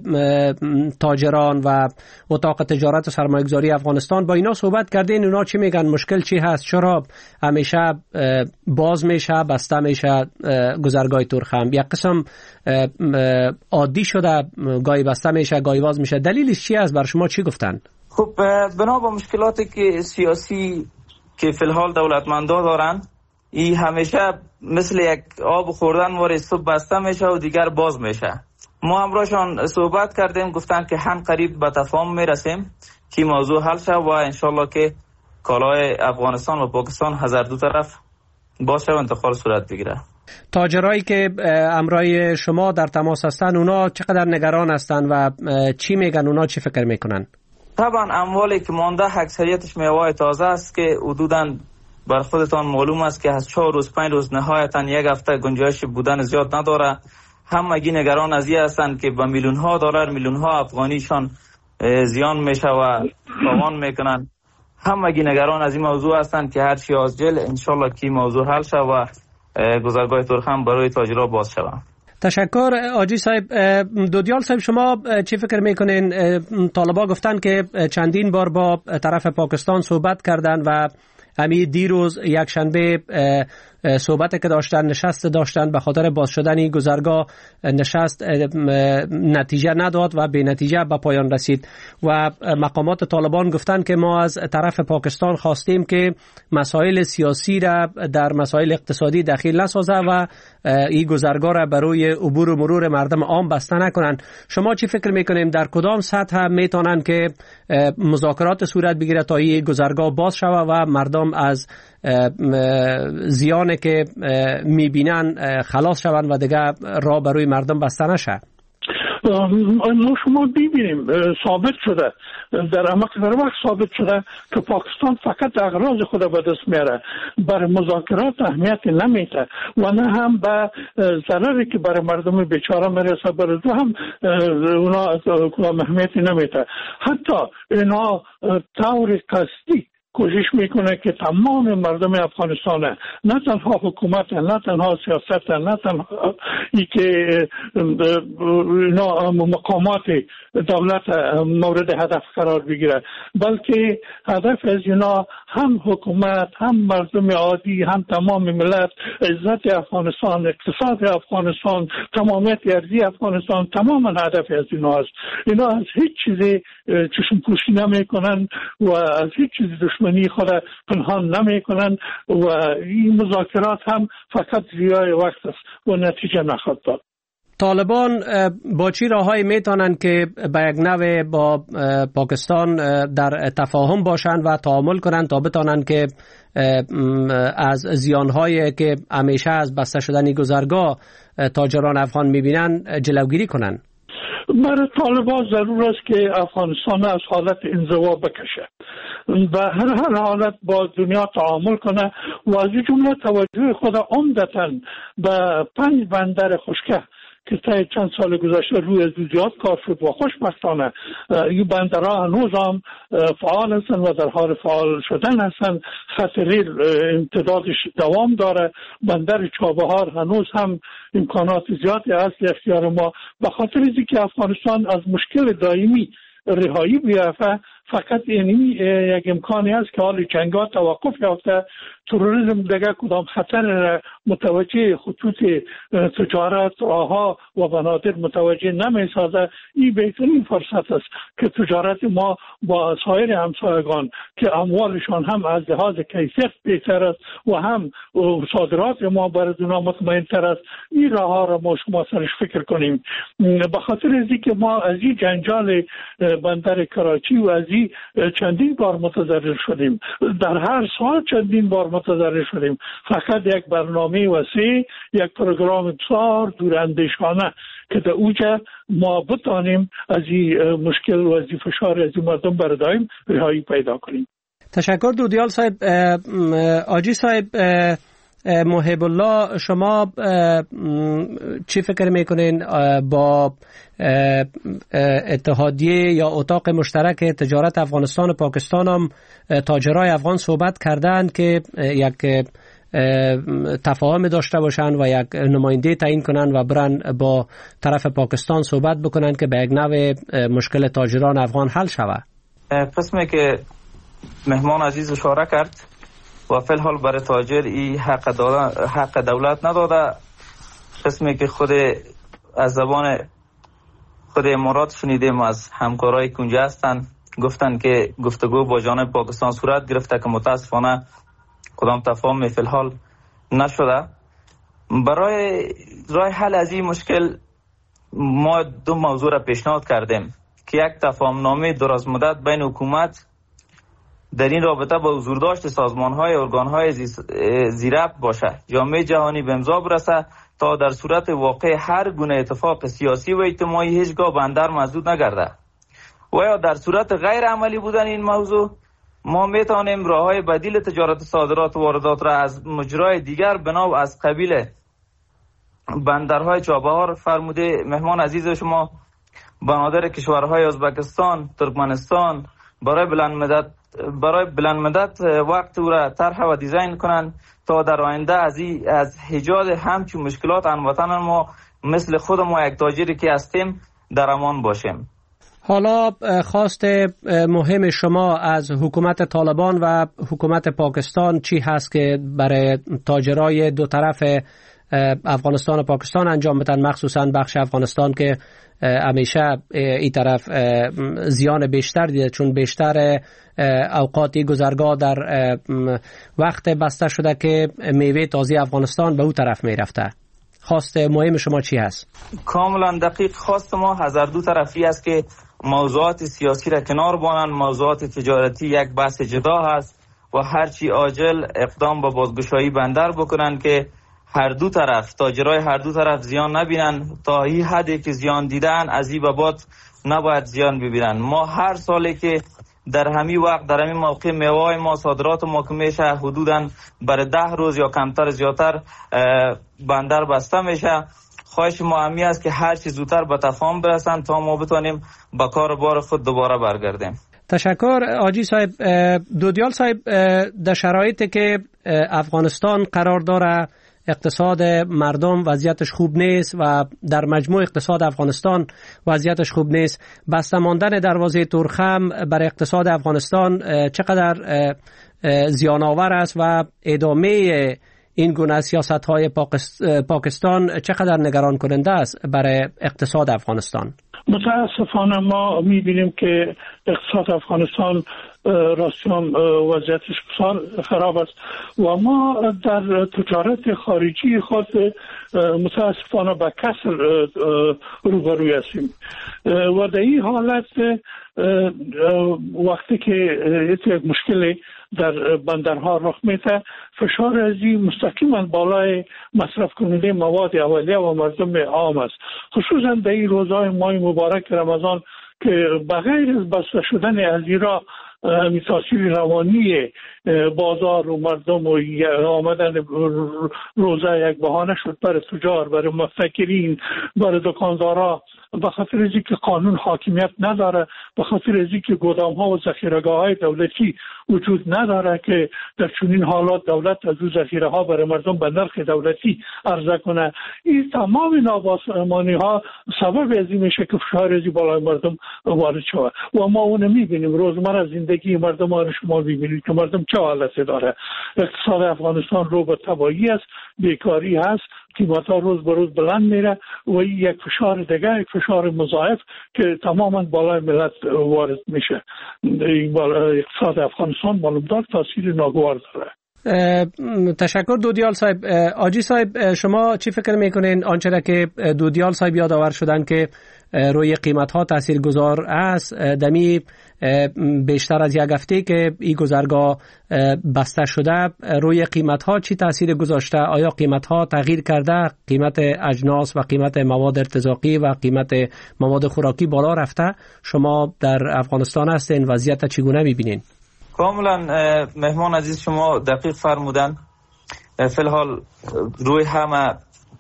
تاجران و اتاق تجارت و سرمایه‌گذاری افغانستان با اینا صحبت کردین؟ اونا چی میگن؟ مشکل چی هست؟ چرا همیشه باز میشه، بسته میشه گذرگاه تورخم؟ یک قسم عادی شده، گاهی بسته میشه، گاهی باز میشه. دلیلش چی است؟ بر شما چی گفتن؟ خب بنا با مشکلاتی که سیاسی که فی الحال دولتمندا دارن، این همیشه مثل یک آب خوردن وارد صبح بسته میشه و دیگر باز میشه. ما همراهشان صحبت کردیم، گفتن که هم قریب به تفاهم میرسیم که موضوع حل شه و انشالله که کالای افغانستان و پاکستان هزار دو طرف باز شه و انتقال صورت بگیره. تاجرایی که امرای شما در تماس هستن اونا چقدر نگران هستن و چی میگن؟ اونا چی فکر میکنن؟ طبعا اموالی که مانده اکثریتش میوه تازه است که حدوداً بر خودتان معلوم است که از 4 روز 5 روز نهایتاً یک هفته گنجایش بودن زیاد نداره. همگی نگران از این هستند که به میلیون ها دلار، میلیون ها افغانیشان زیان میشه و تاوان میکنن. همگی نگران از این موضوع هستند که هر چی عاجل انشالله که موضوع حل شه و گذرگاه تورخم برای تاجرها باز شود. تشکر آجی صاحب. دودیال صاحب شما چی فکر میکنین؟ طالبا گفتن که چندین بار با طرف پاکستان صحبت کردن و همین دیروز یک شنبه صحبت که داشتن، نشست داشتن، به خاطر باز شدن گذرگاه نشست نتیجه نداد و به نتیجه به پایان رسید و مقامات طالبان گفتن که ما از طرف پاکستان خواستیم که مسائل سیاسی را در مسائل اقتصادی دخیل نسازه و این گذرگاه را برای عبور و مرور مردم عام بسته نکنن. شما چی فکر میکنیم در کدام سطح میتونن که مذاکرات صورت بگیره تا این گذرگاه باز شود و مردم از زیانی که میبینن خلاص شوند و دیگه راه برای مردم بسته نشه؟ ما شما ببینیم ثابت شده در وقت ثابت شده که پاکستان فقط اغراض خود به دست میاره، بر مذاکرات اهمیت نمیده و نه هم به ضرری که برای مردم بیچاره میرسه برای دو هم اونا اهمیتی نمیده. حتی اینا طور قصدی کوشش میکنه که تمام مردم افغانستان، نه تنها حکومت، نه تنها سیاست، نه تنها ای که مقامات دولت مورد هدف قرار بگیره، بلکه هدف از اینا هم حکومت، هم مردم عادی، هم تمام ملت، عزت افغانستان، اقتصاد افغانستان، تمامیت ارضی افغانستان، تماما هدف از اینا است. اینا از هیچ چیزی چشم پوشی نمی کنن و از هیچ چیزی دشمنی خود پنهان نمی کنن و این مذاکرات هم فقط ضیاع وقت است و نتیجه نخواهد داد. طالبان با چی راههایی میتونن که به یک نوع با پاکستان در تفاهم باشن و تعامل کنن تا بتونن که از زیانهایی که همیشه از بسته شدن گذرگاه تاجران افغان میبینن جلوگیری کنن؟ برای طالبان ضرور است که افغانستان از حالت انزوا بکشه و هر حالت با دنیا تعامل کنه و از این جمله توجه خود عمدتاً به 5 بندر خشکه که تا چند سال گذشته روی از زیاد کار شد و خوشبختانه این بندرها هنوز هم فعال هستند و در حال فعال شدن هستند. خط ریل امتدادش دوام داره. بندر چابهار هنوز هم امکانات زیادی هست در اختیار ما. به خاطر اینکه افغانستان از مشکل دائمی رهایی بیافته، فقط این یک امکانی است که حال جنگ‌ها توقف یافته، تروریسم دیگه کدام خطر متوجه خطوط تجارت راهها و بنادر متوجه نمی‌سازه. این بهترین فرصت است که تجارت ما با سایر همسایگان که اموالشان هم از لحاظ کیفیت بهتر است و هم صادرات ما برای اونا مطمئن‌تر است، این راهها را ما شما سرش فکر کنیم. به خاطر اینکه ما از این جنجال بندر کراچی و از این چندین بار متضرر شدیم، در هر سال چندین بار متضرر شدیم. فقط یک برنامه وسیع، یک پروگرام بسیار دوراندیشانه که در اوجه ما بتانیم از این مشکل و از این فشار از این مردم برداریم رهایی پیدا کنیم. تشکر دودیال صاحب. آجی صاحب، محب الله، شما چی فکر میکنین با اتحادیه یا اتاق مشترک تجارت افغانستان و پاکستان هم تاجرای افغان صحبت کردن که یک تفاهم داشته باشن و یک نماینده تعیین کنن و برن با طرف پاکستان صحبت بکنن که به یک نوع مشکل تاجران افغان حل شود؟ قسمی که مهمان عزیز اشاره کرد و فی الحال برای تاجر ای حق دولت نداده. قسمی که خود از زبان خود امارات شنیدیم از همکارای کنجه هستن، گفتن که گفتگو با جانب پاکستان صورت گرفته که متاسفانه کدام تفاهم فی الحال نشده. برای راه حل از این مشکل ما 2 موضوع را پیشنهاد کردیم که یک تفاهمنامه درازمدت بین حکومت در این رابطه با حضور داشت سازمان‌های ارگان‌های زیربط باشه، جامعه جهانی به امضا برسه تا در صورت واقع هر گونه اتفاق سیاسی و اجتماعی هیچگاه بندر مسدود نگرده. و یا در صورت غیر عملی بودن این موضوع ما میتونیم راه‌های بدیل تجارت صادرات و واردات را از مجرای دیگر بنا از قبیل بندرهای چابهار فرموده مهمان عزیز شما، بنادر کشورهای ازبکستان، ترکمنستان برای بلند مدت وقت او را طرح و دیزاین کنند تا در آینده از ایجاد همچون مشکلات هموطنان ما مثل خود ما یک تاجری که هستیم در امان باشیم. حالا خواست مهم شما از حکومت طالبان و حکومت پاکستان چی هست که برای تاجرای دو طرف افغانستان و پاکستان انجام بدن، مخصوصا بخش افغانستان که همیشه این طرف زیان بیشتر دیده، چون بیشتر اوقاتی گذرگاه در وقت بسته شده که میوه تازه افغانستان به اون طرف میرفته. خواست مهم شما چی هست؟ کاملا دقیق. خواست ما هزار دو طرفی است که موضوعات سیاسی را کنار بانند، موضوعات تجارتی یک بحث جدا هست و هرچی عاجل اقدام با بازگشایی بندر بکنن که هر دو طرف، تاجرای هر دو طرف زیان نبینن. تا این حدی که زیان دیدن از این بعد نباید زیان ببینن. ما هر سالی که در همین وقت در همین موقع میوه ما صادرات ما که میشه حدوداً برای 10 روز یا کمتر زیادتر بندر بسته میشه. خواهش ما همی است که هر چیز زودتر به تفاهم برسن تا ما بتونیم با کار بار خود دوباره برگردیم. تشکر آجی صاحب. دودیال صاحب، در شرایطی که افغانستان قرار داره اقتصاد مردم وضعیتش خوب نیست و در مجموع اقتصاد افغانستان وضعیتش خوب نیست، بسته ماندن دروازه تورخم برای اقتصاد افغانستان چقدر زیان آور است و ادامه این گونه سیاست‌های پاکستان چقدر نگران کننده است برای اقتصاد افغانستان؟ متاسفانه ما می‌بینیم که اقتصاد افغانستان راستان وضعیتش خراب است و ما در تجارت خارجی خود متاسفانه به کسر روبروی هستیم و در این حالت وقتی که یک مشکلی در بندرها رخ میده، فشار ازی مستقیما بالای مصرف کننده مواد اولیه و مردم عام است. خصوصا در این روزهای ماه مبارک رمضان که بغیر از بسته شدن از ایران تاثیر روانی بازار و مردم و آمدن روزه یک بهانه شد برای تجار، برای مفتکرین، برای دکاندارا، به خاطر از اینکه قانون حاکمیت نداره، به خاطر از اینکه گودام ها و ذخیره‌گاه های دولتی وجود نداره که در چنین حالات دولت از اون ذخیره ها برای مردم به نرخ دولتی عرضه کنه. این تمام نابسامانی ها سبب از این میشه که فشار ازی بالای مردم وارد شود و ما اون میبینیم روزمره زندگی مردم ها. شما میبینید که مردم چه حالتی داره. اقتصاد افغانستان رو به تباهی است، بیکاری هست، قیمت ها روز به روز بلند میره و یک فشار دیگه، یک فشار مضاعف که تماما بالای ملت وارد میشه. اقتصاد افغانستان معلومدار تاثیر ناگوار داره. تشکر دودیال صاحب. آجی صاحب، شما چی فکر میکنین آنچه را که دودیال صاحب یادآور شدن که روی قیمت ها تاثیر گذار است؟ دمی بیشتر از یک هفته که این گذرگاه بسته شده، روی قیمت ها چی تاثیر گذاشته؟ آیا قیمت ها تغییر کرده؟ قیمت اجناس و قیمت مواد ارتزاقی و قیمت مواد خوراکی بالا رفته؟ شما در افغانستان هستین، وضعیت چگونه میبینین؟ کاملا مهمان عزیز شما دقیق فرمودن. فی الحال روی همه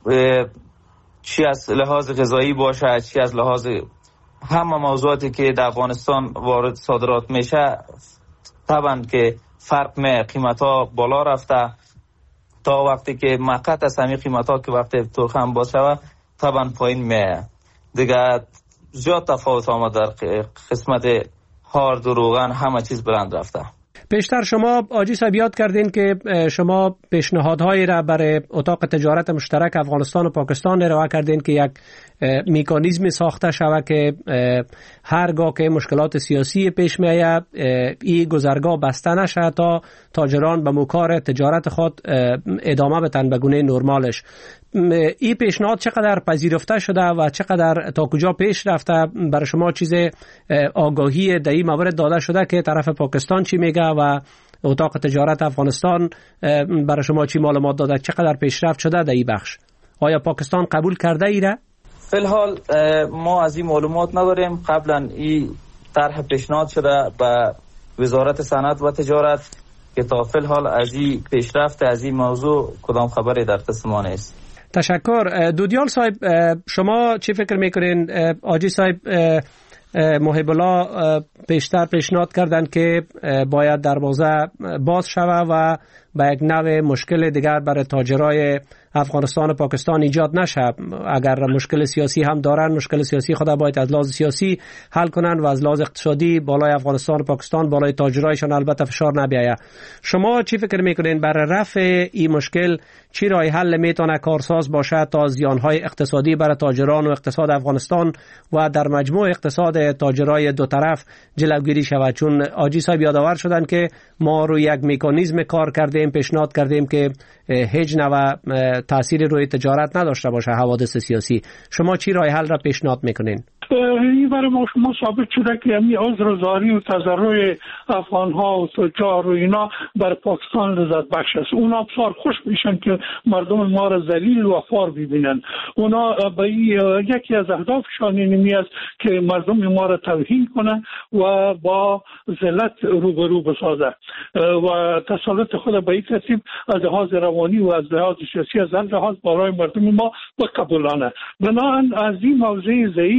چی از لحاظ غذایی باشه، چی از لحاظ همه موضوعاتی که در افغانستان وارد صادرات میشه، طبعا که فرق می قیمت ها بالا رفته تا وقتی که مقت از همین قیمت ها که وقتی تورخم باز شود طبعا پایین می دیگه. زیاد تفاوت آمد در قسمت هارد و روغن، همه چیز بلند رفته. پیشتر شما آجی صاحب یاد کردین که شما پیشنهادهایی را برای اتاق تجارت مشترک افغانستان و پاکستان ارائه کردین که یک میکانیزم ساخته شود که هرگاه که مشکلات سیاسی پیش میآید این گذرگاه بسته نشه تا تاجران به مکار تجارت خود ادامه بدن به گونه نرمالش. این پیشنهاد چقدر پذیرفته شده و چقدر تا کجا پیش رفته؟ برای شما چیز آگاهی در این مورد داده شده که طرف پاکستان چی میگه و اتاق تجارت افغانستان برای شما چی معلومات داده؟ چقدر پیشرفت شده در این بخش؟ آیا پاکستان قبول کرده ایره؟ فی الحال ما از این معلومات نداریم. قبلا این طرح پیشنهاد شده به وزارت صنعت و تجارت که تا فی الحال از این پیشرفت از این موضوع کدام خبری در دست ما نیست. تشکر. دودیال صاحب، شما چی فکر میکنین؟ آجی صاحب محب الله پیشتر پیشنهاد کردند که باید دروازه باز شود و به یک نوع مشکل دیگر برای تاجرای افغانستان و پاکستان ایجاد نشه. اگر مشکل سیاسی هم دارن، مشکل سیاسی خود باید از لحاظ سیاسی حل کنن و از لحاظ اقتصادی بالای افغانستان و پاکستان بالای تاجرایشان البته فشار نبیاید. شما چی فکر میکنین برای رفع این مشکل چی راه حل میتونه کارساز باشه تا زیانهای اقتصادی برای تاجران و اقتصاد افغانستان و در مجموع اقتصاد تاجرای دو طرف جلوگیری شود؟ چون آجی صاحب یادآور شدن که ما روی یک مکانیزم کار کردیم، پیشنهاد کردیم که هیچ نوع تأثیر روی تجارت نداشته باشه حوادث سیاسی. شما چی راه حل را پیشنهاد میکنین؟ این برای ما ثابت شده که همین عذرزاری و تضرع افغانها و تجار و اینا برای پاکستان لذت بخش است. اونا بسیار خوش میشن که مردم ما را ذلیل و خوار ببینن. اونا یکی از اهدافشان این است که مردم ما را توهین کنن و با ذلت روبرو بسازه و تسلط خود به این ترتیب از لحاظ روانی و از لحاظ سیاسی از لحاظ بالای مردم ما بقبولانه. بنابراین از این موضع ضعیف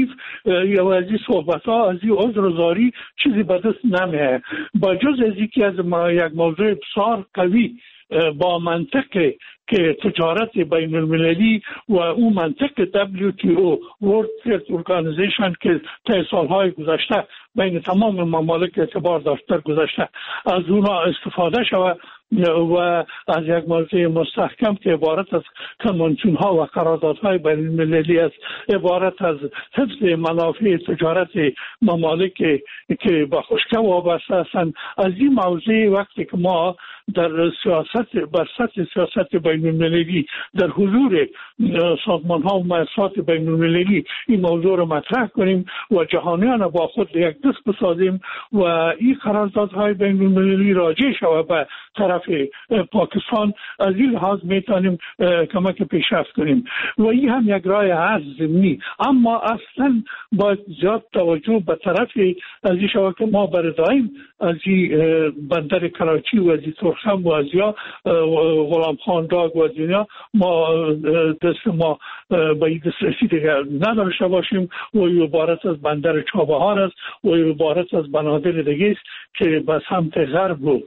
یا از این صحبت ها، از این عذر و زاری چیزی به دست نمیه. با جز از اینکه از یک موضوع بسیار قوی با منطق که تجارت بین المللی و اون منطق WTO World Trade Organization که طی سالهای گذشته بین تمام ممالک اعتبار داشته گذشته از اونا استفاده شود و از یک موضوع مستحکم که عبارت از کنوانسیون ها و قراردادهای بین المللی است، عبارت از حفظ منافع تجارت ممالک که به خشکی وابسته هستند. از این موضوع وقتی که ما در بر سطح سیاست بین المللی در حضور سازمان ها و مؤسسات بین المللی این موضوع رو مطرح کنیم و جهانیان با خود یک دست بسازیم و این قراردادهای بین المللی راجع شود به طرف پاکستان، از این لحاظ میتونیم کمک پیشرفت کنیم و این هم یک راه حل ضمنی. اما اصلا باید زیاد توجه به طرف از این شود که ما برای از این بندر کراچی و از این ترخم و از یا غلام خان داگ و از اینها ما دست ما به این دسترسی دیگر نداشته باشیم و عبارت از بندر چابهار است و عبارت از بنادر دیگه است که به سمت غرب و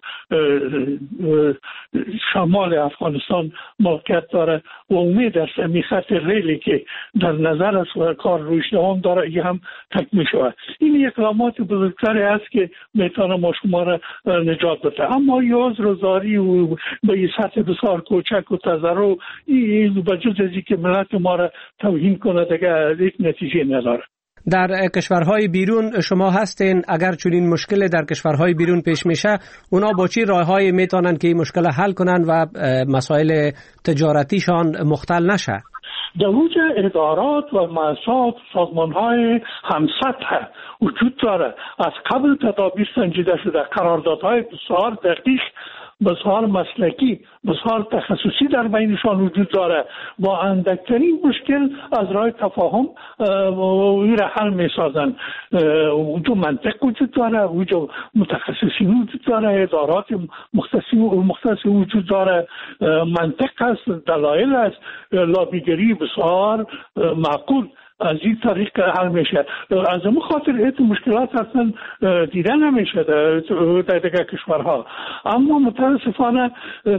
شمال افغانستان موقعیت داره و امید است این خط ریلی که در نظر است و کار رویش دوام داره این هم تکمیل شود. این اقدامات بزرگتری است که میتونه ما شما را نجات بده. اما یاز روزاری و به این سطح بسیار کوچک و تضرع این بجز ازی که ملت ما را توهین کنه دیگه هیچ نتیجه نداره. در کشورهای بیرون شما هستین، اگر چنین مشکل در کشورهای بیرون پیش میشه اونا با چی راههایی میتونن که این مشکل حل کنن و مسائل تجارتیشان مختل نشه؟ در وجه ادارات و مؤسسات سازمان‌های همسطح وجود داره. از قبل تدابیر سنجیده شده، قراردادهای بسیار دقیق، بسیار مسلکی، بسیار تخصصی در بینشان وجود داره. با اندکترین مشکل از راه تفاهم این را حل می سازن. وجود منطق وجود داره، وجود متخصصین وجود داره، ادارات مختص وجود داره، منطق است، دلایل است، لابیگری بسیار معقول از این طریق حل میشه. از اون خاطر این مشکلات اصلا دیده نمیشه در دیگر کشورها. اما متاسفانه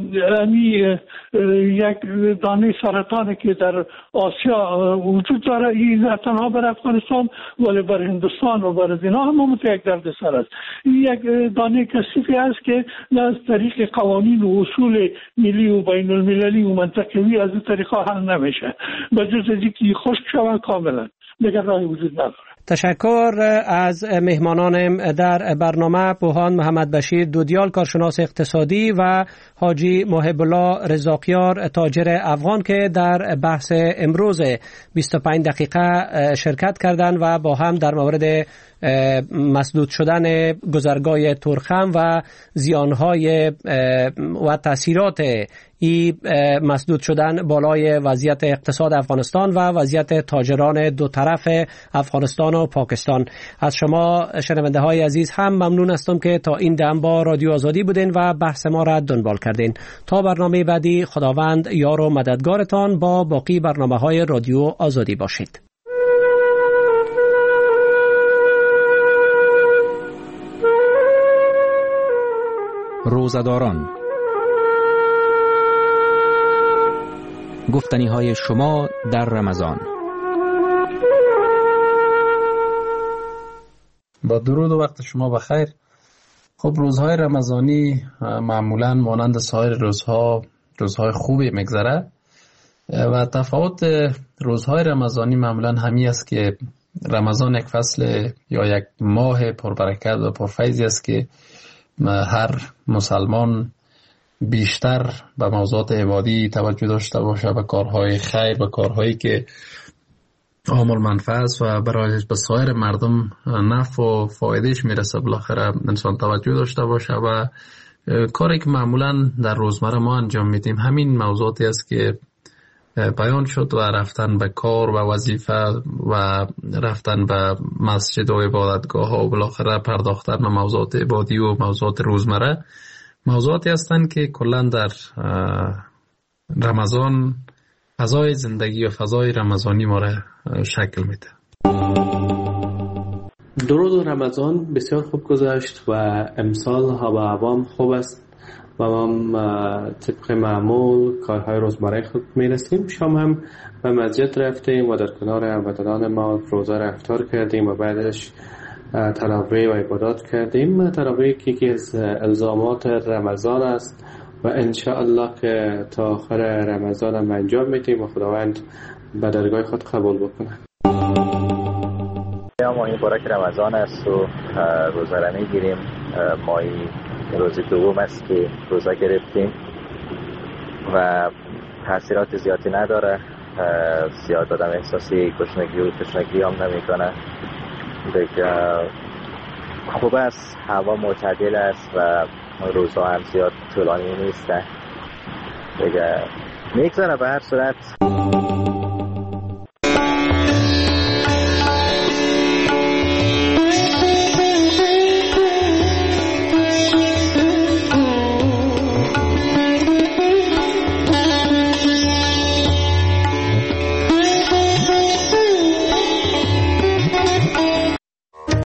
یک دانه سرطانی که در آسیا وجود داره این نه تنها بر افغانستان ولی بر هندوستان و بر دینا هم یک درد سر است. این یک دانه کثیفی است که نه از طریق قوانین و اصول ملی و بین المللی و منطقوی از این طریقا حل نمیشه. بجز از اینکه خشک شود کاملا دیگر راهی وجود نداره. تشکر از مهمانان در برنامه پوهان محمد بشیر دودیال کارشناس اقتصادی و حاجی محب الله رضاقیار تاجر افغان که در بحث امروز 25 دقیقه شرکت کردند و با هم در مورد مسدود شدن گذرگاه ترخم و زیانهای و تاثیرات این مسدود شدن بالای وضعیت اقتصاد افغانستان و وضعیت تاجران دو طرف افغانستان و پاکستان. از شما شنونده های عزیز هم ممنون هستم که تا این دم با رادیو آزادی بودین و بحث ما را دنبال کردین. تا برنامه بعدی خداوند یار و مددگارتان با باقی برنامه های رادیو آزادی باشید. روزداران، گفتنی های شما در رمضان. با درود و وقت شما بخیر. خب روزهای رمضانی معمولا مانند سایر روزهای خوبی میگذره و تفاوت روزهای رمضانی معمولا همین است که رمضان یک فصل یا یک ماه پربرکت و پرفیضی است که هر مسلمان بیشتر به موضوعات عبادی توجه داشته باشه، به کارهای خیر، به کارهایی که عامل منفعت و برای به سایر مردم نفع و فایدهش میرسه بالاخره انسان توجه داشته باشه و کاری که معمولا در روزمره ما انجام میدیم همین موضوعاتی است که بیان شد و رفتن به کار و وظیفه و رفتن به مسجد و عبادتگاه ها و بالاخره پرداختن به موضوعات عبادی و موضوعات روزمره موضوعاتی هستند که کلا در رمضان فضای زندگی و فضای رمضانی ما را شکل میده. درود رمضان بسیار خوب گذشت و امسال هوا هوام خوب است و ما طبق معمول کارهای روزمره خود میرسیم. شام هم به مسجد رفتیم و در کنار هموطنان ما روزه را افطار کردیم و بعدش تراویح و عبادات کردیم. تراویح یکی از الزامات رمضان است و انشاءالله که تا آخر رمضان هم انجام میدیم و خداوند به درگاه خود قبول بکنه. ماه مبارک رمضان است و روزه را میگیریم. ماه روز دوم است که روزه گرفتیم و تاثیرات زیادی نداره. زیاد آدم احساسی گشنگی و تشنگی هم نمیکنه. دیگه خوب است، هوا معتدل است و روزها هم زیاد طولانی نیسته. دیگه میگذره به هر صورت.